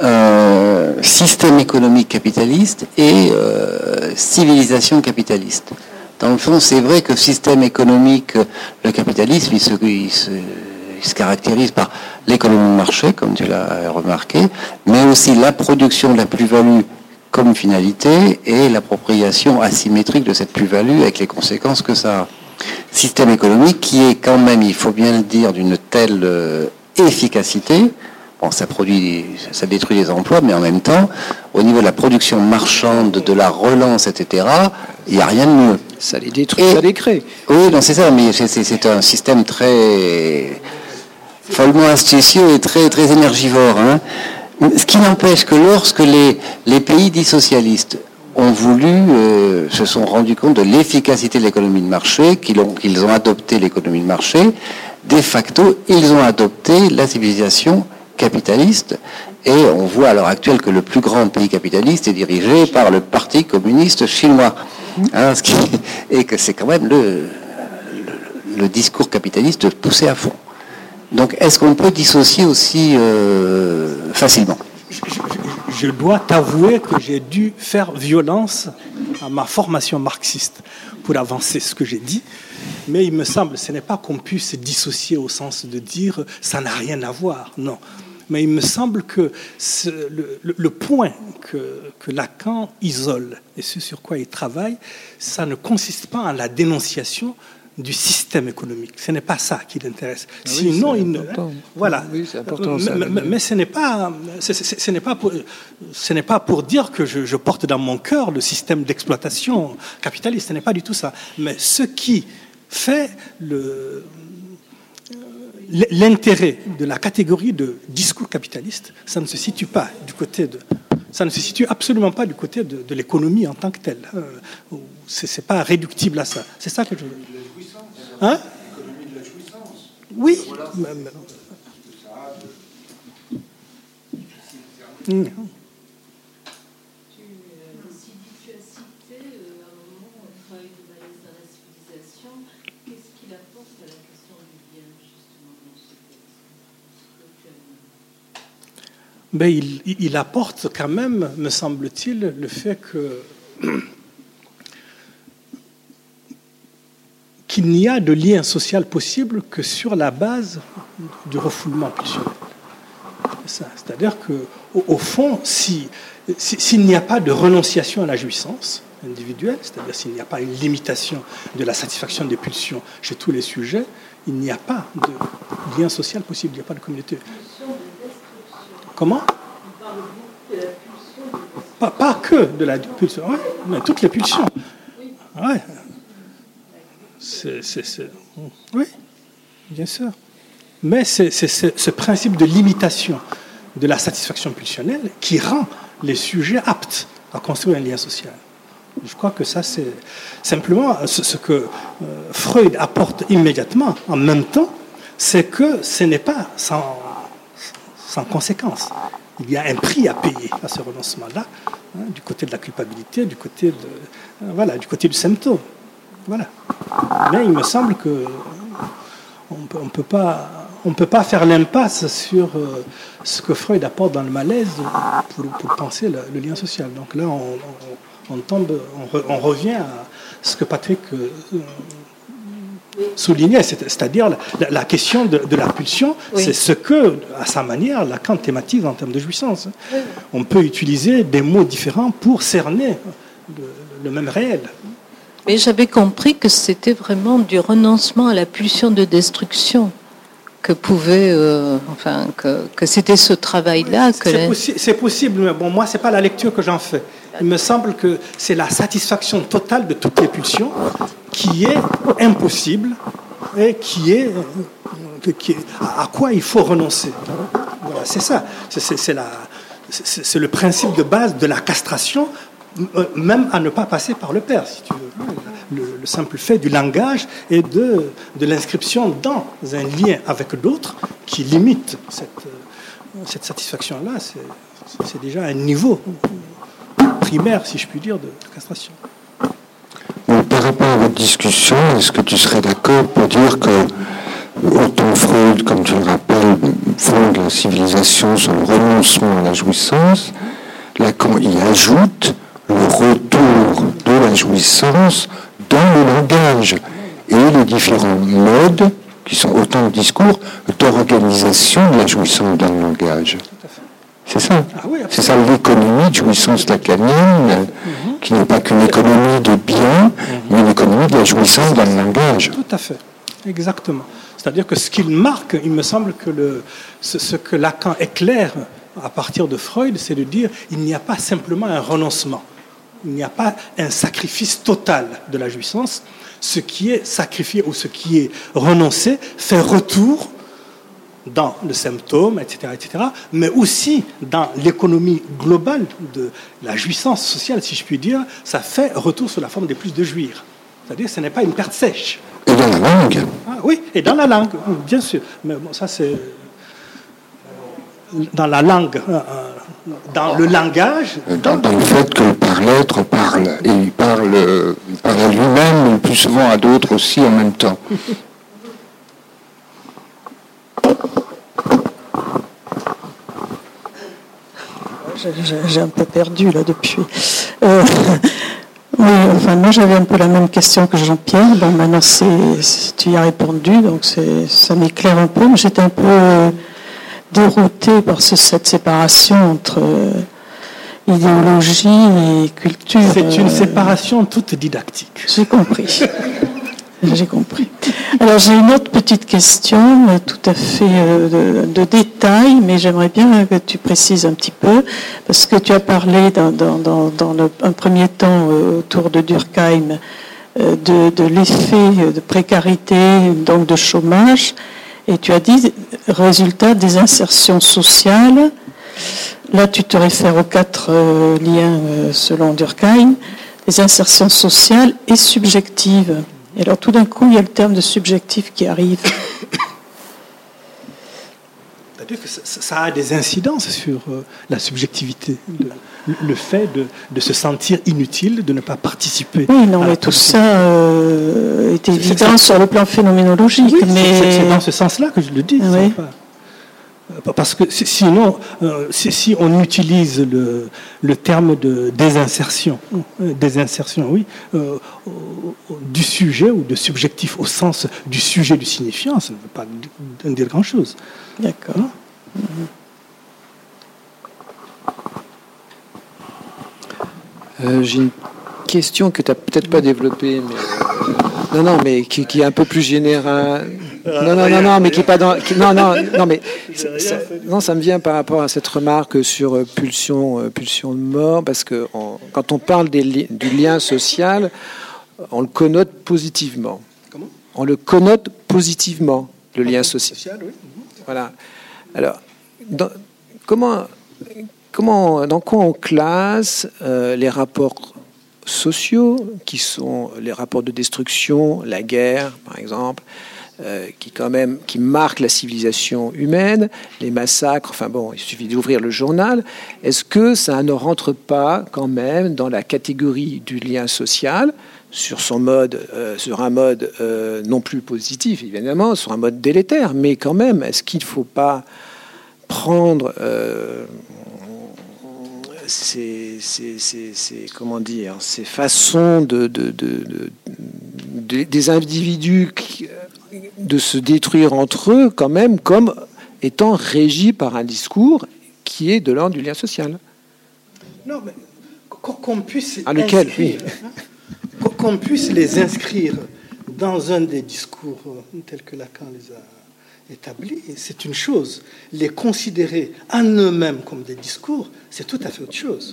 système économique capitaliste et civilisation capitaliste. Dans le fond, c'est vrai que système économique, le capitalisme, il se caractérise par l'économie de marché, comme tu l'as remarqué, mais aussi la production de la plus-value comme finalité et l'appropriation asymétrique de cette plus-value avec les conséquences que ça a. Système économique qui est quand même, il faut bien le dire, d'une telle efficacité. Bon, ça détruit les emplois, mais en même temps, au niveau de la production marchande, de la relance, etc., il n'y a rien de mieux. Ça les détruit, ça les crée. Oui, non, c'est ça, mais c'est un système très follement astucieux et très, très énergivore. Hein. Ce qui n'empêche que lorsque les pays dits socialistes ont se sont rendus compte de l'efficacité de l'économie de marché, qu'ils ont adopté l'économie de marché, de facto, ils ont adopté la civilisation capitaliste, et on voit à l'heure actuelle que le plus grand pays capitaliste est dirigé par le Parti communiste chinois. Hein, et que c'est quand même le discours capitaliste poussé à fond. Donc, est-ce qu'on peut dissocier aussi facilement ? Je dois t'avouer que j'ai dû faire violence à ma formation marxiste pour avancer ce que j'ai dit, mais il me semble, ce n'est pas qu'on puisse dissocier au sens de dire ça n'a rien à voir, non. Mais il me semble que le point que Lacan isole et ce sur quoi il travaille, ça ne consiste pas en la dénonciation du système économique. Ce n'est pas ça qui l'intéresse. Oui, sinon, voilà. Oui, c'est important. Ça. Mais ce n'est pas pour dire que je porte dans mon cœur le système d'exploitation capitaliste. Ce n'est pas du tout ça. Mais ce qui fait l'intérêt de la catégorie de discours capitaliste, ça ne se situe absolument pas du côté de l'économie en tant que telle. C'est pas réductible à ça. C'est ça que je veux dire. Hein? L'économie de la jouissance. Oui. Tu as cité à un moment Freud, le malaise dans la civilisation. Qu'est-ce qu'il apporte à la question du bien, justement, dans ce texte? Ben, il apporte quand même, me semble-t-il, le fait qu'il n'y a de lien social possible que sur la base du refoulement pulsionnel. C'est-à-dire qu'au fond, s'il n'y a pas de renonciation à la jouissance individuelle, c'est-à-dire s'il n'y a pas une limitation de la satisfaction des pulsions chez tous les sujets, il n'y a pas de lien social possible, il n'y a pas de communauté. Comment? Pas que de la pulsion, ouais, mais toutes les pulsions. Ouais. Oui, bien sûr. Mais c'est ce principe de limitation de la satisfaction pulsionnelle qui rend les sujets aptes à construire un lien social. Je crois que ça, c'est simplement ce que Freud apporte immédiatement, en même temps, c'est que ce n'est pas sans conséquence. Il y a un prix à payer à ce renoncement-là, hein, du côté de la culpabilité, du côté du symptôme. Voilà. Mais il me semble que on peut pas faire l'impasse sur ce que Freud apporte dans le malaise pour penser le lien social. Donc là, on revient à ce que Patrick soulignait, c'est-à-dire la question de la pulsion, oui. C'est ce que, à sa manière, Lacan thématise en termes de jouissance. Oui. On peut utiliser des mots différents pour cerner le même réel. Mais j'avais compris que c'était vraiment du renoncement à la pulsion de destruction que pouvait, que c'était ce travail-là. C'est possible, mais bon, moi, c'est pas la lecture que j'en fais. Il me semble que c'est la satisfaction totale de toutes les pulsions qui est impossible et à quoi il faut renoncer. Voilà, c'est ça. C'est le principe de base de la castration, même à ne pas passer par le père, si tu veux. Le simple fait du langage et de l'inscription dans un lien avec d'autres qui limite cette satisfaction-là, c'est déjà un niveau primaire, si je puis dire, de castration. Bon, par rapport à votre discussion, est-ce que tu serais d'accord pour dire que autant Freud, comme tu le rappelles, fonde la civilisation sur le renoncement à la jouissance, Lacan y ajoute le retour de la jouissance dans le langage et les différents modes qui sont autant de discours d'organisation de la jouissance dans le langage. C'est ça. Ah oui, c'est ça l'économie de jouissance lacanienne, qui n'est pas qu'une économie de biens, mais une économie de la jouissance dans le langage. Tout à fait, exactement. C'est-à-dire que ce qu'il marque, il me semble que ce que Lacan éclaire à partir de Freud, c'est de dire il n'y a pas simplement un renoncement, il n'y a pas un sacrifice total de la jouissance. Ce qui est sacrifié ou ce qui est renoncé fait retour dans le symptôme, etc., mais aussi dans l'économie globale de la jouissance sociale, si je puis dire, ça fait retour sous la forme des plus de jouir. C'est-à-dire que ce n'est pas une perte sèche. Et dans la langue. Ah, oui, et dans la langue, bien sûr. Mais bon, ça c'est dans la langue, dans le langage. Dans le fait que par l'être parle, et il parle à lui-même, mais le plus souvent à d'autres aussi en même temps. J'ai un peu perdu là depuis. Oui, enfin moi j'avais un peu la même question que Jean-Pierre. Bon, maintenant tu y as répondu, donc ça m'éclaire un peu. Mais j'étais un peu déroutée par cette séparation entre idéologie et culture. C'est une séparation toute didactique. J'ai compris. J'ai compris. Alors j'ai une autre petite question, tout à fait de détail, mais j'aimerais bien que tu précises un petit peu, parce que tu as parlé dans un premier temps autour de Durkheim de l'effet de précarité, donc de chômage, et tu as dit résultat des insertions sociales. Là, tu te réfères aux 4 liens selon Durkheim, les insertions sociales et subjectives. Et alors, tout d'un coup, il y a le terme de subjectif qui arrive. C'est-à-dire que ça a des incidences sur la subjectivité, le fait de se sentir inutile, de ne pas participer. Oui, non, mais tout ça est évident sur le plan phénoménologique. Oui, mais c'est dans ce sens-là que je le dis. Oui. Parce que sinon, si on utilise le terme de désinsertion, oui, du sujet ou de subjectif au sens du sujet du signifiant, ça ne veut pas dire grand-chose. D'accord. J'ai une question que tu n'as peut-être pas développée, mais mais qui est un peu plus générale. Mais qui est pas dans. Ça me vient par rapport à cette remarque sur pulsion de mort, parce que quand on parle du lien social, on le connote positivement. Comment ? On le connote positivement, le lien social. Oui. Voilà. Alors, dans quoi on classe les rapports sociaux, qui sont les rapports de destruction, la guerre, par exemple, qui marquent la civilisation humaine, les massacres, il suffit d'ouvrir le journal. Est-ce que ça ne rentre pas quand même dans la catégorie du lien social, sur un mode non plus positif, évidemment, sur un mode délétère, mais quand même, est-ce qu'il ne faut pas prendre ces façons des individus de se détruire entre eux, quand même, comme étant régis par un discours qui est de l'ordre du lien social? Non, mais qu'on puisse qu'on puisse les inscrire dans un des discours tels que Lacan les a établis, c'est une chose. Les considérer en eux-mêmes comme des discours, c'est tout à fait autre chose.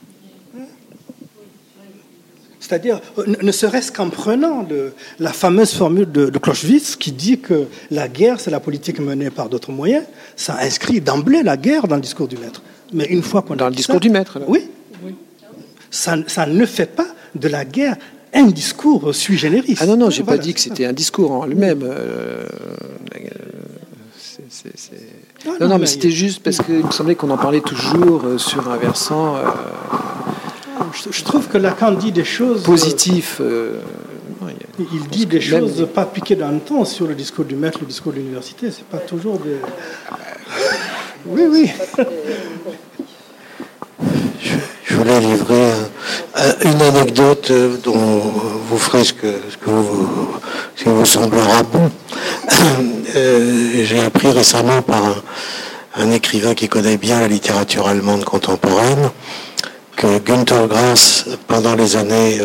C'est-à-dire, ne serait-ce qu'en prenant la fameuse formule de Clausewitz qui dit que la guerre, c'est la politique menée par d'autres moyens, ça inscrit d'emblée la guerre dans le discours du maître. Mais une fois qu'on a dans le discours du maître, là. Oui. Ça ne fait pas de la guerre un discours sui generis. Ah non, j'ai pas dit que c'était un discours en lui-même. Non, mais c'était juste parce qu'il me semblait qu'on en parlait toujours sur un versant je trouve que Lacan dit des choses positif. Il dit des choses pas piquées dans le temps sur le discours du maître, le discours de l'université. C'est pas toujours des. Oui. Je voulais livrer une anecdote dont vous ferez ce qui vous semblera bon. J'ai appris récemment par un écrivain qui connaît bien la littérature allemande contemporaine que Günter Grass, pendant les années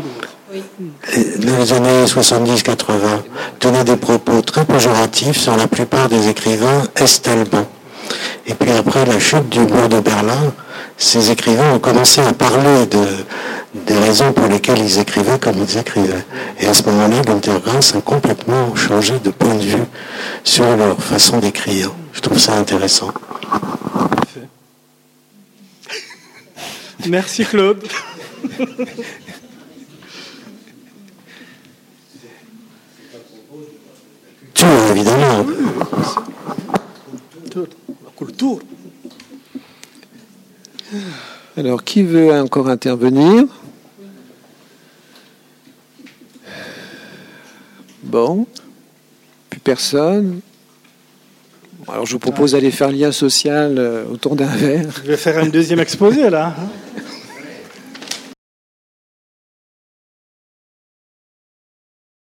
70-80, tenait des propos très péjoratifs sur la plupart des écrivains est-allemands. Et puis après la chute du mur de Berlin, ces écrivains ont commencé à parler des raisons pour lesquelles ils écrivaient comme ils écrivaient. Et à ce moment-là, Günter Grass a complètement changé de point de vue sur leur façon d'écrire. Je trouve ça intéressant. Merci Claude. Culture, évidemment. La culture. Alors, qui veut encore intervenir? Bon, plus personne. Alors, je vous propose d'aller faire lien social autour d'un verre. Je vais faire un deuxième exposé là.